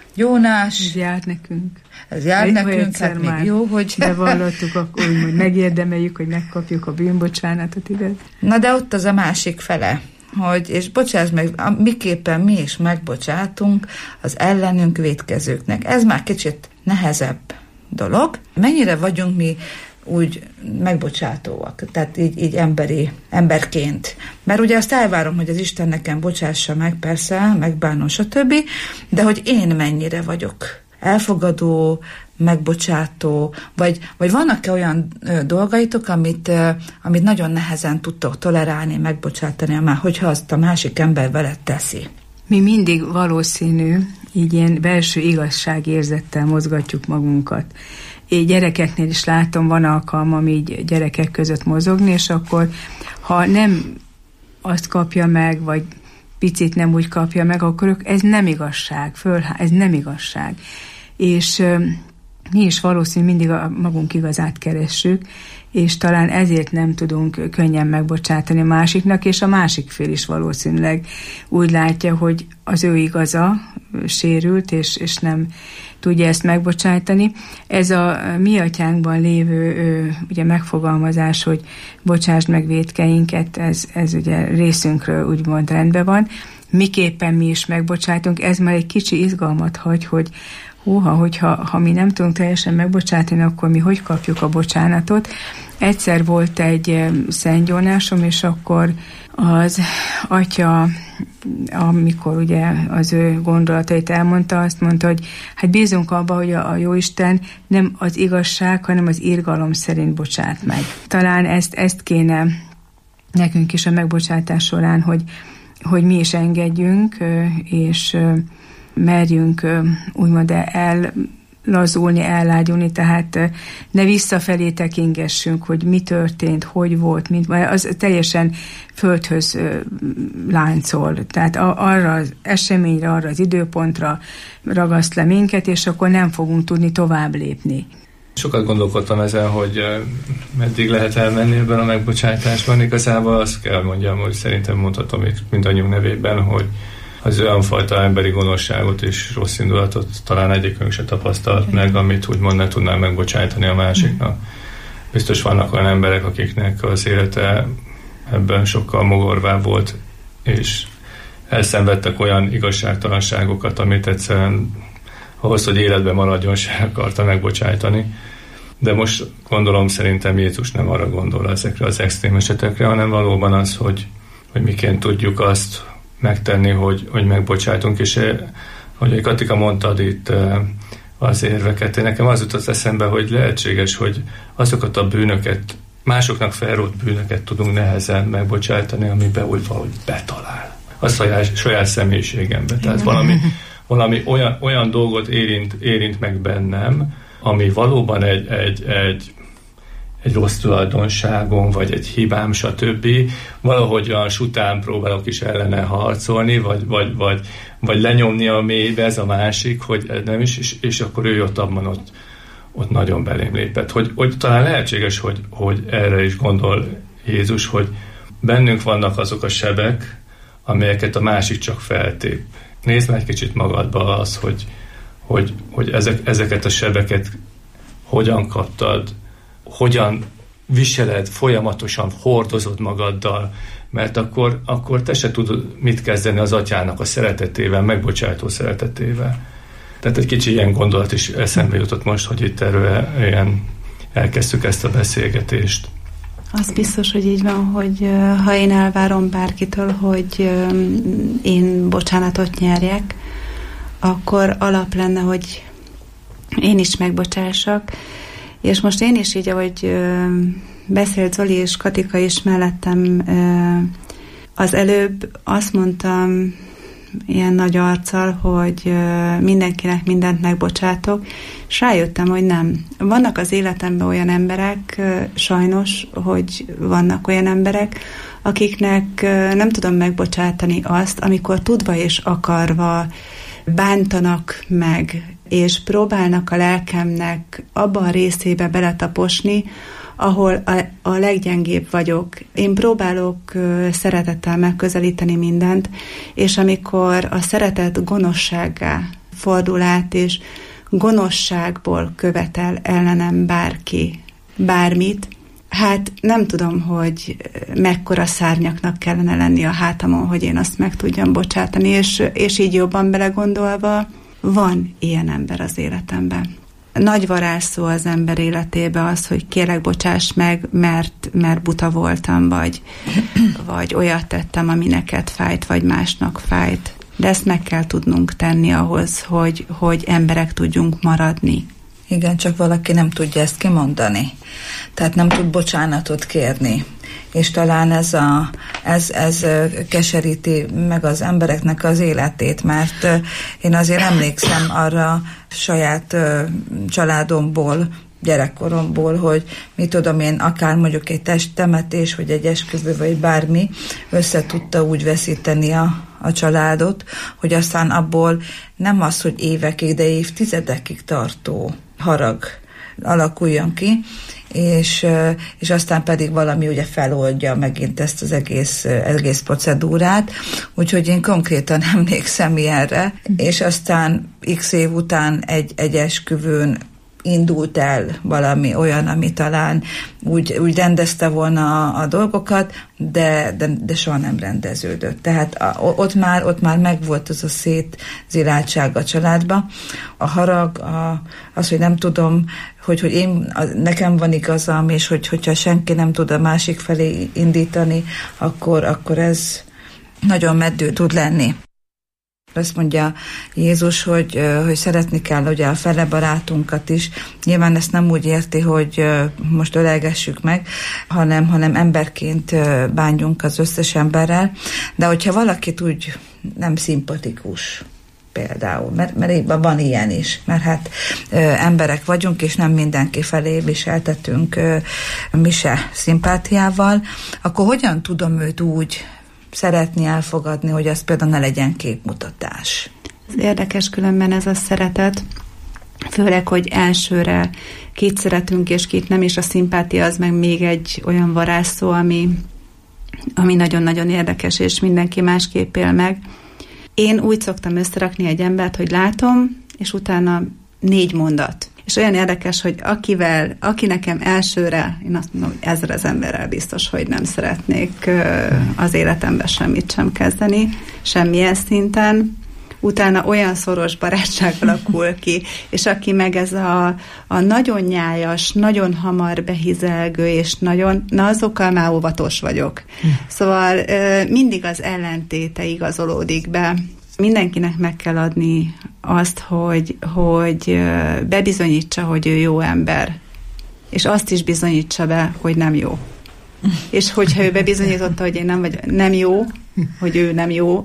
Jónás. Ez járt nekünk. Ez járt nekünk, hát még jó, hogy... bevallottuk, akkor úgy megérdemeljük, hogy megkapjuk a bűnbocsánatot ide. Na de ott az a másik fele, hogy, és bocsáss meg, miképpen mi is megbocsátunk az ellenünk vétkezőknek. Ez már kicsit nehezebb dolog. Mennyire vagyunk mi úgy megbocsátóak, tehát így emberként. Mert ugye azt elvárom, hogy az Isten nekem bocsássa meg, persze, megbánom, stb., de hogy én mennyire vagyok elfogadó, megbocsátó, vagy vannak-e olyan dolgaitok, amit nagyon nehezen tudtok tolerálni, megbocsátani, már hogyha azt a másik ember veled teszi? Mi mindig valószínű, így ilyen belső igazságérzettel mozgatjuk magunkat. Én gyerekeknél is látom, van alkalmam így gyerekek között mozogni, és akkor, ha nem azt kapja meg, vagy picit nem úgy kapja meg, akkor ez nem igazság, ez nem igazság. És mi is valószínű mindig a magunk igazát keressük, és talán ezért nem tudunk könnyen megbocsátani a másiknak, és a másik fél is valószínűleg úgy látja, hogy az ő igaza sérült, és nem tudja ezt megbocsátani. Ez a Mi Atyánkban lévő ugye megfogalmazás, hogy bocsásd meg vétkeinket, ez ugye részünkről úgymond rendben van. Miképpen mi is megbocsátunk, ez már egy kicsi izgalmat hagy, hogy hogyha mi nem tudunk teljesen megbocsátani, akkor mi hogy kapjuk a bocsánatot. Egyszer volt egy szentgyónásom, és akkor az atya, amikor ugye az ő gondolatait elmondta, azt mondta, hogy hát bízunk abba, hogy a Jóisten nem az igazság, hanem az irgalom szerint bocsát meg. Talán ezt kéne nekünk is a megbocsátás során, hogy mi is engedjünk, és merjünk úgymond ellazulni, ellágyulni, tehát ne visszafelé tekingessünk, hogy mi történt, hogy volt, az teljesen földhöz láncol. Tehát arra az eseményre, arra az időpontra ragaszt le minket, és akkor nem fogunk tudni tovább lépni. Sokat gondolkodtam ezen, hogy meddig lehet elmenni ebben a megbocsátásban. Igazából azt kell mondjam, hogy szerintem mondhatom itt mindannyiunk nevében, hogy az olyan fajta emberi gonoszságot és rossz indulatot talán egyikünk se tapasztalt meg, amit úgymond ne tudnám megbocsátani a másiknak. Biztos vannak olyan emberek, akiknek az élete ebben sokkal mogorvább volt, és elszenvedtek olyan igazságtalanságokat, amit egyszerűen ahhoz, hogy életben maradjon, se akarta megbocsájtani. De most gondolom, szerintem Jézus nem arra gondol ezekre az extrém esetekre, hanem valóban az, hogy miként tudjuk azt megtenni, hogy megbocsájtunk. És ahogy Katika mondtad itt az érveket, nekem az jutott eszembe, hogy lehetséges, hogy azokat a bűnöket, másoknak felrótt bűnöket tudunk nehezen megbocsájtani, amiben úgy valahogy betalál. A saját személyiségembe. Tehát valami olyan dolgot érint meg bennem, ami valóban egy rossz tulajdonságom, vagy egy hibám, stb. Valahogyan után próbálok is ellene harcolni, vagy lenyomni a mélybe, ez a másik, hogy nem is, és akkor ő ott nagyon belém lépett. Hogy talán lehetséges, hogy erre is gondol Jézus, hogy bennünk vannak azok a sebek, amelyeket a másik csak feltép. Nézd meg egy kicsit magadba az, hogy ezeket a sebeket hogyan kaptad, hogyan viseled, folyamatosan hordozod magaddal, mert akkor te se tudod mit kezdeni az atyának a szeretetével, megbocsátó szeretetével. Tehát egy kicsi ilyen gondolat is eszembe jutott most, hogy itt erről ilyen elkezdtük ezt a beszélgetést. Az biztos, hogy így van, hogy ha én elvárom bárkitől, hogy én bocsánatot nyerjek, akkor alap lenne, hogy én is megbocsássak. És most én is így, ahogy beszélt Zoli és Katika is mellettem, az előbb azt mondtam ilyen nagy arccal, hogy mindenkinek mindent megbocsátok, és rájöttem, hogy nem. Vannak az életemben olyan emberek, sajnos, hogy vannak olyan emberek, akiknek nem tudom megbocsátani azt, amikor tudva és akarva bántanak meg, és próbálnak a lelkemnek abban a részébe beletaposni, ahol a leggyengébb vagyok. Én próbálok szeretettel megközelíteni mindent, és amikor a szeretet gonoszsággá fordul át, és gonoszságból követel ellenem bárki bármit, hát nem tudom, hogy mekkora szárnyaknak kellene lenni a hátamon, hogy én azt meg tudjam bocsátani, és így jobban belegondolva, van ilyen ember az életemben. Nagy varázsszó az ember életébe az, hogy kérlek, bocsáss meg, mert buta voltam, vagy olyat tettem, ami neked fájt, vagy másnak fájt. De ezt meg kell tudnunk tenni ahhoz, hogy emberek tudjunk maradni. Igen, csak valaki nem tudja ezt kimondani. Tehát nem tud bocsánatot kérni. És talán ez keseríti meg az embereknek az életét, mert én azért emlékszem arra saját családomból, gyerekkoromból, hogy mit tudom én, akár mondjuk egy testtemetés, vagy egy esküvő, vagy bármi össze tudta úgy veszíteni a családot, hogy aztán abból nem az, hogy évekig, de évtizedekig tartó harag alakuljon ki, és aztán pedig valami ugye feloldja megint ezt az egész procedúrát, úgyhogy én konkrétan emlékszem ilyenre, és aztán x év után egy esküvőn indult el valami olyan, ami talán úgy rendezte volna a dolgokat, de soha nem rendeződött. Tehát ott már megvolt az a szétziláltság a családba. A harag, az, hogy nem tudom, hogy nekem van igazam, és hogyha senki nem tud a másik felé indítani, akkor ez nagyon meddő tud lenni. Azt mondja Jézus, hogy szeretni kell ugye a fele barátunkat is. Nyilván ezt nem úgy érti, hogy most ölelgessük meg, hanem emberként bánjunk az összes emberrel. De hogyha valakit úgy nem szimpatikus, például, mert van ilyen is, mert hát emberek vagyunk, és nem mindenki felé viseltetünk mi se szimpátiával, akkor hogyan tudom őt úgy szeretni, elfogadni, hogy az például ne legyen képmutatás? Érdekes különben ez a szeretet, főleg, hogy elsőre kit szeretünk, és kit nem, és a szimpátia az meg még egy olyan varázsszó, ami nagyon-nagyon érdekes, és mindenki másképp él meg. Én úgy szoktam összerakni egy embert, hogy látom, és utána 4 mondat. És olyan érdekes, hogy aki nekem elsőre, én azt mondom, hogy ezzel az emberrel biztos, hogy nem szeretnék az életemben semmit sem kezdeni, semmilyen szinten. Utána olyan szoros barátság alakul ki, és aki meg ez a nagyon nyájas, nagyon hamar behizelgő, és azokkal már óvatos vagyok. Szóval mindig az ellentéte igazolódik be. Mindenkinek meg kell adni azt, hogy bebizonyítsa, hogy ő jó ember, és azt is bizonyítsa be, hogy nem jó. És hogyha ő bebizonyította, hogy én nem jó, hogy ő nem jó,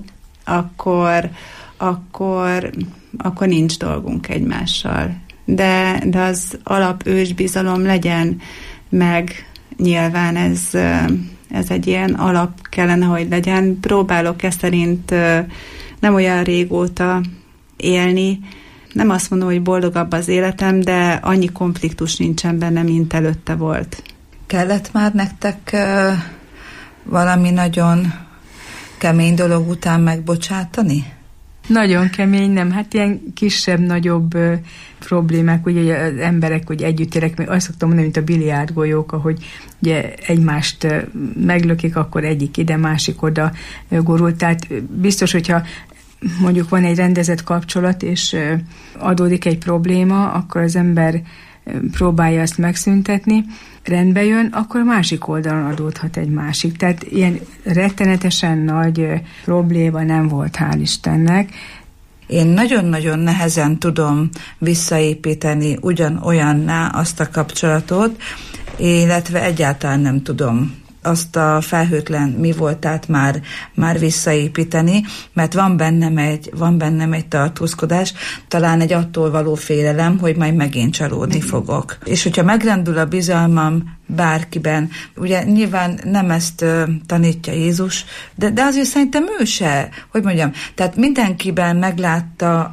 akkor nincs dolgunk egymással. De az alapős bizalom legyen meg, nyilván ez egy ilyen alap kellene, hogy legyen. Próbálok ezt szerint nem olyan régóta élni. Nem azt mondom, hogy boldogabb az életem, de annyi konfliktus nincsen benne, mint előtte volt. Kellett már nektek valami nagyon kemény dolog után megbocsátani? Nagyon kemény, nem. Hát ilyen kisebb-nagyobb problémák, ugye az emberek, hogy együtt élek, még azt szoktam mondani, mint a biliárdgolyók, ahogy ugye egymást meglökik, akkor egyik ide, másik oda gurul. Tehát biztos, hogyha mondjuk van egy rendezett kapcsolat, és adódik egy probléma, akkor az ember próbálja ezt megszüntetni, rendbe jön, akkor a másik oldalon adódhat egy másik. Tehát ilyen rettenetesen nagy probléma nem volt, hál' Istennek. Én nagyon-nagyon nehezen tudom visszaépíteni ugyanolyanná azt a kapcsolatot, illetve egyáltalán nem tudom azt a felhőtlen mi voltát már visszaépíteni, mert van bennem egy tartózkodás, talán egy attól való félelem, hogy majd megint csalódni fogok. És hogyha megrendül a bizalmam bárkiben, ugye nyilván nem ezt tanítja Jézus, de azért szerintem ő se, hogy mondjam, tehát mindenkiben meglátta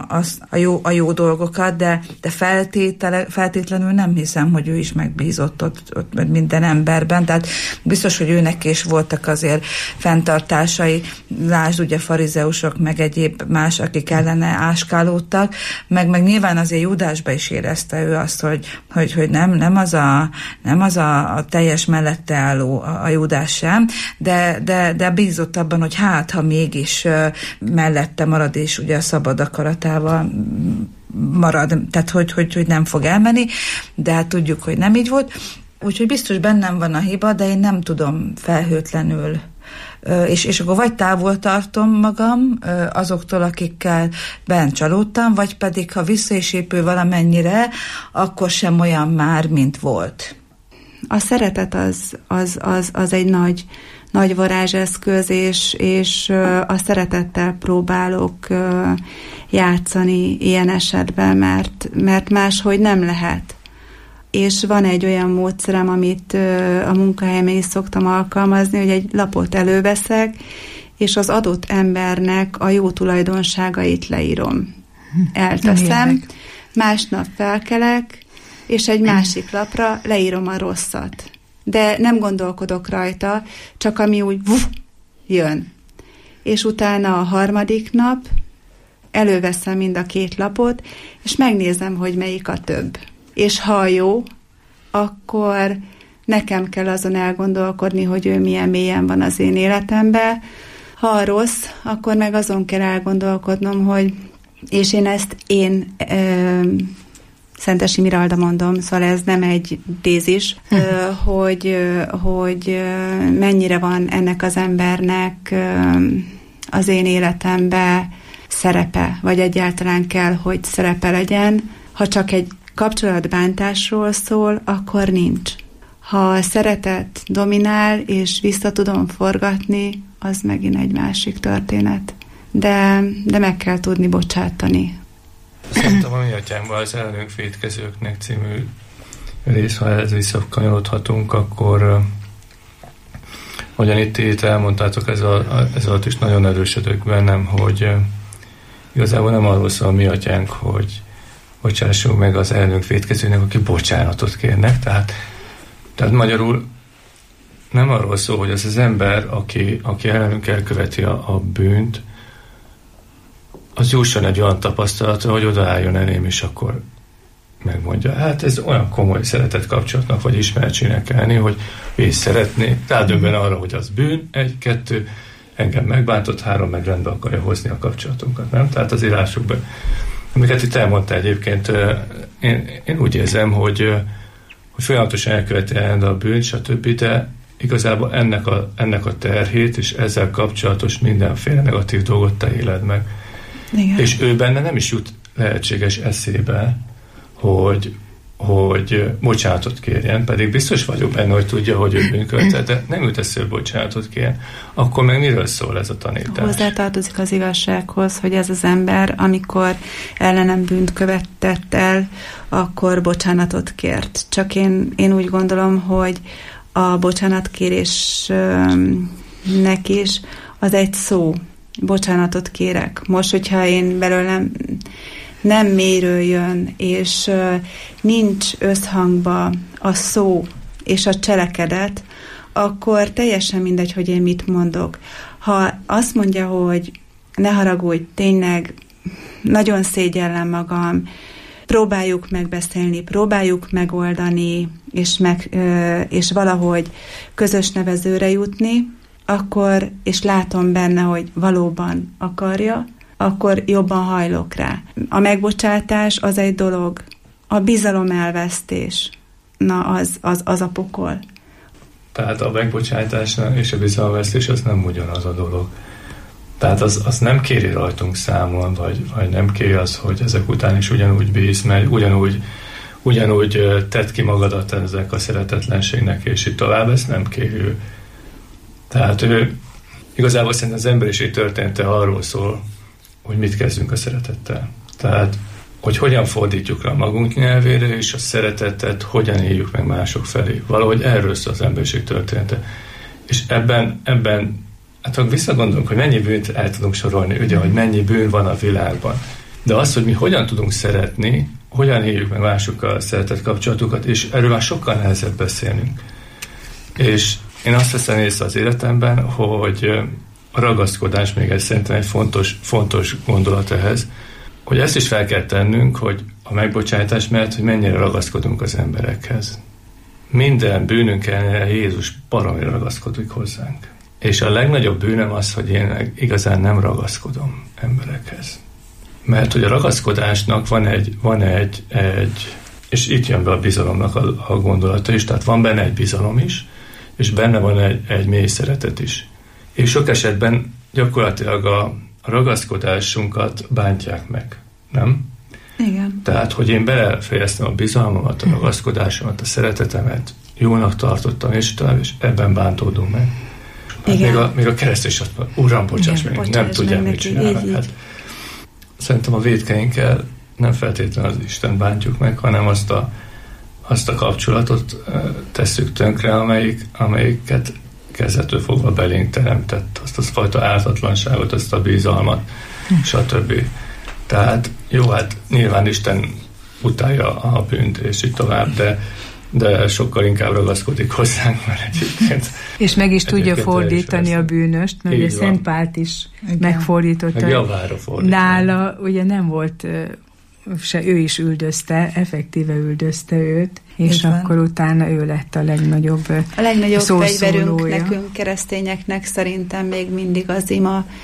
a jó dolgokat, de feltétlenül nem hiszem, hogy ő is megbízott ott minden emberben, tehát biztos, hogy őnek is voltak azért fenntartásai, lásd ugye farizeusok, meg egyéb más, akik ellene áskálódtak, meg nyilván azért Júdásba is érezte ő azt, hogy nem az a teljes mellette álló a Júdás sem, de bízott abban, hogy hát, ha mégis mellette marad, és ugye a szabad akaratával marad, tehát hogy nem fog elmenni, de hát tudjuk, hogy nem így volt. Úgyhogy biztos bennem van a hiba, de én nem tudom felhőtlenül. És akkor vagy távol tartom magam azoktól, akikkel bent csalódtam, vagy pedig, ha vissza is épül valamennyire, akkor sem olyan már, mint volt. A szeretet az egy nagy varázseszköz, és a szeretettel próbálok játszani ilyen esetben, mert máshogy nem lehet. És van egy olyan módszerem, amit a munkahelyemen is szoktam alkalmazni, hogy egy lapot előveszek, és az adott embernek a jó tulajdonságait leírom. Elteszem, másnap felkelek, és egy másik lapra leírom a rosszat. De nem gondolkodok rajta, csak ami úgy jön. És utána a harmadik nap előveszem mind a 2 lapot, és megnézem, hogy melyik a több. És ha jó, akkor nekem kell azon elgondolkodni, hogy ő milyen mélyen van az én életemben. Ha rossz, akkor meg azon kell elgondolkodnom, hogy és én Szentesi Miralda mondom, szóval ez nem egy tézis, hogy mennyire van ennek az embernek az én életemben szerepe, vagy egyáltalán kell, hogy szerepe legyen. Ha csak egy kapcsolatbántásról szól, akkor nincs. Ha a szeretet dominál, és vissza tudom forgatni, az megint egy másik történet. De meg kell tudni bocsátani. Szerintem a Mi Atyánkban az Ellenünk vétkezőknek című rész, ha ehhez visszakanyarodhatunk, akkor hogyan itt elmondtátok, ez alatt is nagyon erősödök bennem, hogy igazából nem arról szól a Mi Atyánk, hogy bocsássunk meg az ellenünk vétkezőnek, aki bocsánatot kérnek. Tehát magyarul nem arról szól, hogy az ember, aki ellenünk elköveti a bűnt, az jusson egy olyan tapasztalatra, hogy odaálljon elém, és akkor megmondja, hát ez olyan komoly szeretett kapcsolatnak, vagy ismeretségnek kell lenni, hogy ő szeretné, rádöbben arra, hogy az bűn, 1, 2, engem megbántott, 3, meg rendbe akarja hozni a kapcsolatunkat, nem? Tehát azért lássuk be. Amiket itt elmondta egyébként, én úgy érzem, hogy folyamatosan elköveti a bűnt, stb., de igazából ennek a terhét, és ezzel kapcsolatos mindenféle negatív dolgot te éled meg. Igen. És ő benne nem is jut lehetséges eszébe, hogy bocsánatot kérjen, pedig biztos vagyok benne, hogy tudja, hogy ő bűnkövetett, de nem jut eszébe, hogy bocsánatot kérjen. Akkor meg miről szól ez a tanítás? Hozzátartozik az igazsághoz, hogy ez az ember, amikor ellenem bűnt követett el, akkor bocsánatot kért. Csak én úgy gondolom, hogy a bocsánatkérésnek is az egy szó. Bocsánatot kérek. Most, hogyha én belőlem nem mélyről jön, és nincs összhangba a szó és a cselekedet, akkor teljesen mindegy, hogy én mit mondok. Ha azt mondja, hogy ne haragudj, tényleg nagyon szégyellem magam, próbáljuk megbeszélni, próbáljuk megoldani, és valahogy közös nevezőre jutni, akkor, és látom benne, hogy valóban akarja, akkor jobban hajlok rá. A megbocsátás az egy dolog, a bizalom elvesztés, na az a pokol. Tehát a megbocsátás és a bizalomvesztés az nem ugyanaz a dolog. Tehát az nem kéri rajtunk számon, vagy nem kéri az, hogy ezek után is ugyanúgy bíz, mert ugyanúgy tedd ki magadat ezek a szeretetlenségnek, és itt tovább, ezt nem kéri ő. Tehát ő igazából szerintem az emberiség története arról szól, hogy mit kezdünk a szeretettel. Tehát, hogy hogyan fordítjuk rá magunk nyelvére, és a szeretetet hogyan éljük meg mások felé. Valahogy erről szól az emberiség története. És ebben hát ha visszagondolunk, hogy mennyi bűnt el tudunk sorolni, ugye, hogy mennyi bűn van a világban. De az, hogy mi hogyan tudunk szeretni, hogyan éljük meg másokkal a szeretet kapcsolatokat, és erről már sokkal nehezebb beszélnünk. És én azt veszem észre az életemben, hogy a ragaszkodás még szerintem egy fontos gondolat ehhez, hogy ezt is fel kell tennünk, hogy a megbocsátás mellett, hogy mennyire ragaszkodunk az emberekhez. Minden bűnünk ellenére Jézus baromira ragaszkodik hozzánk. És a legnagyobb bűnöm az, hogy én igazán nem ragaszkodom emberekhez. Mert hogy a ragaszkodásnak van egy és itt jön be a bizalomnak a gondolata is, tehát van benne egy bizalom is, és benne van egy mély szeretet is. És sok esetben gyakorlatilag a ragaszkodásunkat bántják meg, nem? Igen. Tehát, hogy én belefejeztem a bizalmamat, a ragaszkodásomat, a szeretetemet, jónak tartottam, és talán és ebben bántódunk meg. Hát még a kereszt is azt mondja, Uram, bocsáss meg, nem tudják, mit csinálnak. Hát, szerintem a vétkeinkkel nem feltétlenül az Isten bántjuk meg, hanem azt a kapcsolatot tesszük tönkre, amelyiket kezdettől fogva belénk teremtett, azt a fajta ártatlanságot, azt a bizalmat, stb. Tehát jó, hát nyilván Isten utálja a bűnt, és így tovább, de sokkal inkább ragaszkodik hozzánk, mert egyébként... És meg is tudja fordítani a bűnöst, mert ugye Szent Pált is megfordította. Meg javára fordítani. Nála ugye nem volt, ő is üldözte, effektíve üldözte őt, és akkor utána ő lett a legnagyobb fegyverünk nekünk, keresztényeknek szerintem még mindig az ima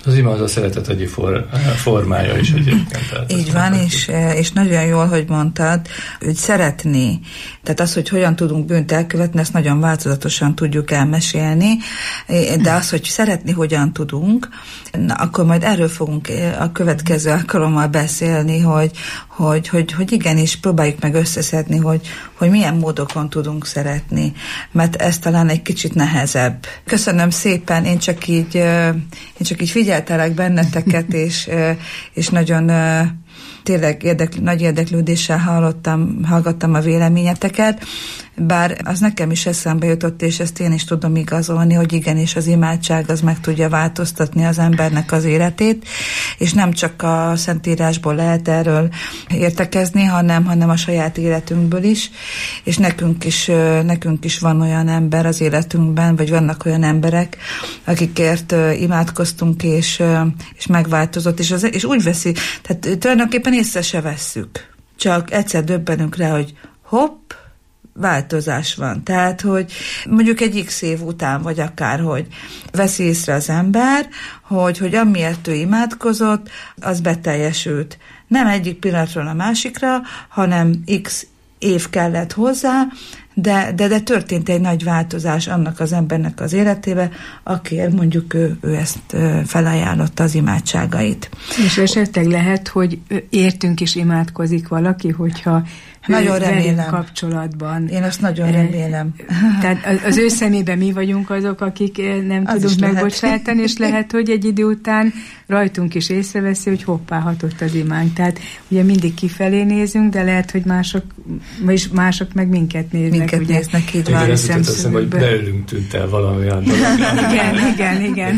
Az ima az a szeretet egy formája is egyébként. Így van, és nagyon jól, hogy mondtad, hogy szeretni. Tehát az, hogy hogyan tudunk bűnt elkövetni, ezt nagyon változatosan tudjuk elmesélni, de az, hogy szeretni hogyan tudunk, akkor majd erről fogunk a következő alkalommal beszélni, hogy igenis próbáljuk meg összeszedni, hogy milyen módokon tudunk szeretni, mert ez talán egy kicsit nehezebb. Köszönöm szépen, én csak így figyeltelek benneteket, és nagyon tényleg nagy érdeklődéssel hallgattam a véleményeteket, bár az nekem is eszembe jutott, és ezt én is tudom igazolni, hogy igenis az imádság az meg tudja változtatni az embernek az életét, és nem csak a Szentírásból lehet erről értekezni, hanem a saját életünkből is, és nekünk is van olyan ember az életünkben, vagy vannak olyan emberek, akikért imádkoztunk, és megváltozott, és úgy veszi, tehát tulajdonképpen észre se vesszük. Csak egyszer döbbenünk rá, hogy hopp, változás van. Tehát, hogy mondjuk egy x év után, vagy akárhogy veszi észre az ember, hogy amiért ő imádkozott, az beteljesült. Nem egyik pillanatról a másikra, hanem x év kellett hozzá, de történt egy nagy változás annak az embernek az életébe, akiért mondjuk ő ezt felajánlotta az imádságait. És esetleg lehet, hogy értünk is imádkozik valaki, hogyha nagyon remélem kapcsolatban. Én azt nagyon remélem. Tehát az ő szemében mi vagyunk azok, akik nem az tudunk megbocsátani, és lehet, hogy egy idő után rajtunk is észreveszi, hogy hoppá, hatott az imánk. Tehát ugye mindig kifelé nézünk, de lehet, hogy mások meg minket néznek. Minket néznek, így van. Azt hiszem, hogy belőlünk tűnt el valamilyen dolog. Igen.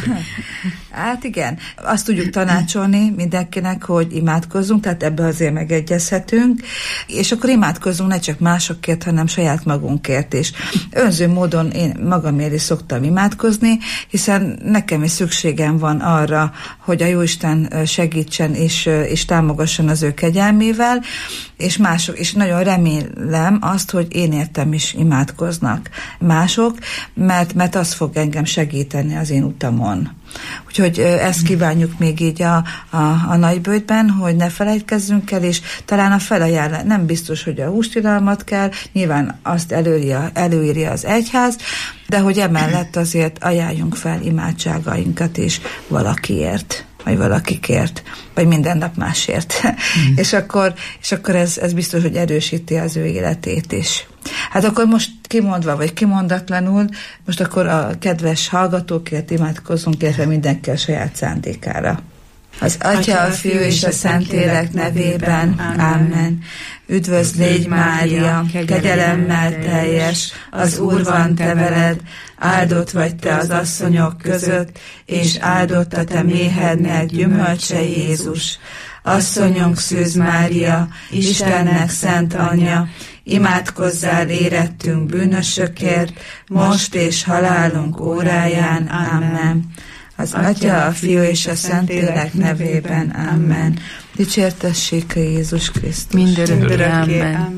Hát igen, azt tudjuk tanácsolni mindenkinek, hogy imádkozzunk, tehát ebbe azért megegyezhetünk, és akkor imádkozzunk ne csak másokért, hanem saját magunkért is. Önző módon én magamért is szoktam imádkozni, hiszen nekem is szükségem van arra, hogy a Jóisten segítsen és támogasson az ő kegyelmével, és nagyon remélem azt, hogy én értem is imádkoznak mások, mert az fog engem segíteni az én utamon. Úgyhogy ezt kívánjuk még így a nagyböjtben, hogy ne felejtkezzünk el, és talán a felajánlás, nem biztos, hogy a hústilalmat kell, nyilván azt előírja az egyház, de hogy emellett azért ajánljunk fel imádságainkat is valakiért, vagy valakikért, vagy minden nap másért. És akkor ez biztos, hogy erősíti az ő életét is. Hát akkor most kimondva, vagy kimondatlanul, most akkor a kedves hallgatókért imádkozzunk, illetve mindenki a saját szándékára. Az Atya, a Fiú és a Szentlélek nevében. Amen. Üdvözl légy, Mária, kegyelemmel teljes, az Úr van te veled, áldott vagy te az asszonyok között, és áldott a te méhednek gyümölcse Jézus. Asszonyunk Szűz Mária, Istennek szent anyja, imádkozzál érettünk bűnösökért, most és halálunk óráján. Amen. Az Atya, a Fiú és a Szentlélek nevében. Amen. Dicsértessék a Jézus Krisztus. Mindörökké. Amen.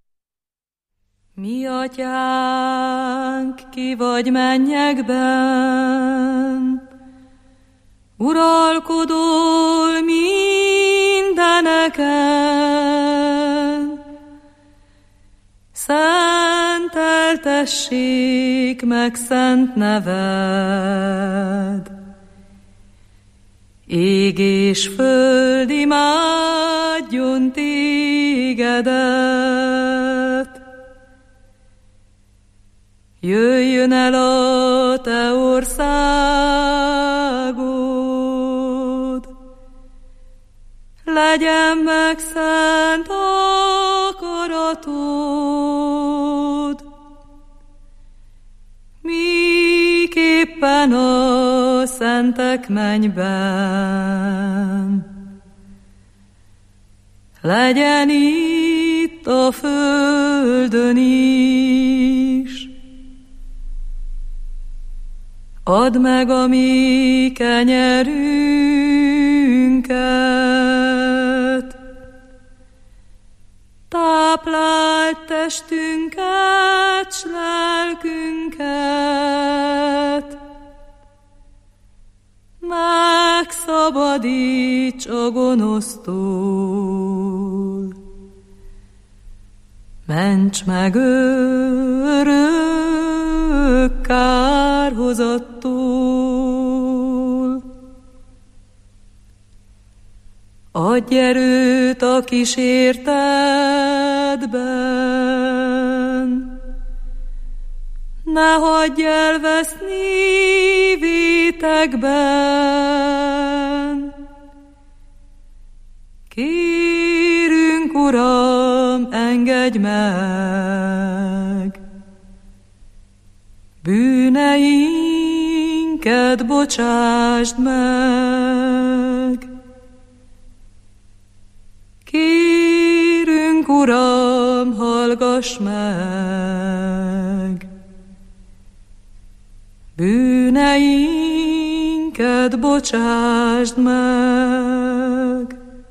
Mi atyánk, ki vagy mennyekben, uralkodol mindeneken, szenteltessék meg szent neved. Ég és föld imádjon tégedet. Jöjjön el a te országod, legyen meg szent akaratod, miképpen a szentek mennyben. Legyen itt a földön is. Add meg a mi kenyerünket, tápláld testünket s lelkünket, Megszabadíts a gonosztól, ments meg örök kárhozattól. Adj erőt a kísértetben, ne hagyj elveszni vétekben. Kérünk, Uram, engedj meg, bűneinket bocsásd meg. Kérünk, Uram, hallgass meg, bűneinket bocsásd meg.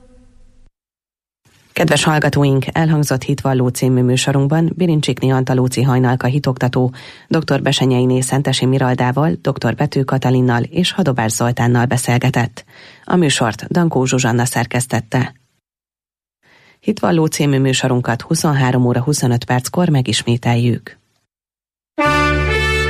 Kedves hallgatóink, elhangzott Hitvalló című műsorunkban Bilincsikné Antalóci Hajnalka hitoktató, dr. Besenyeiné Szentesi Miraldával, dr. Bető Katalinnal és Hadobás Zoltánnal beszélgetett. A műsort Dankó Zsuzsanna szerkesztette. Hitvalló című műsorunkat 23 óra 25 perckor megismételjük.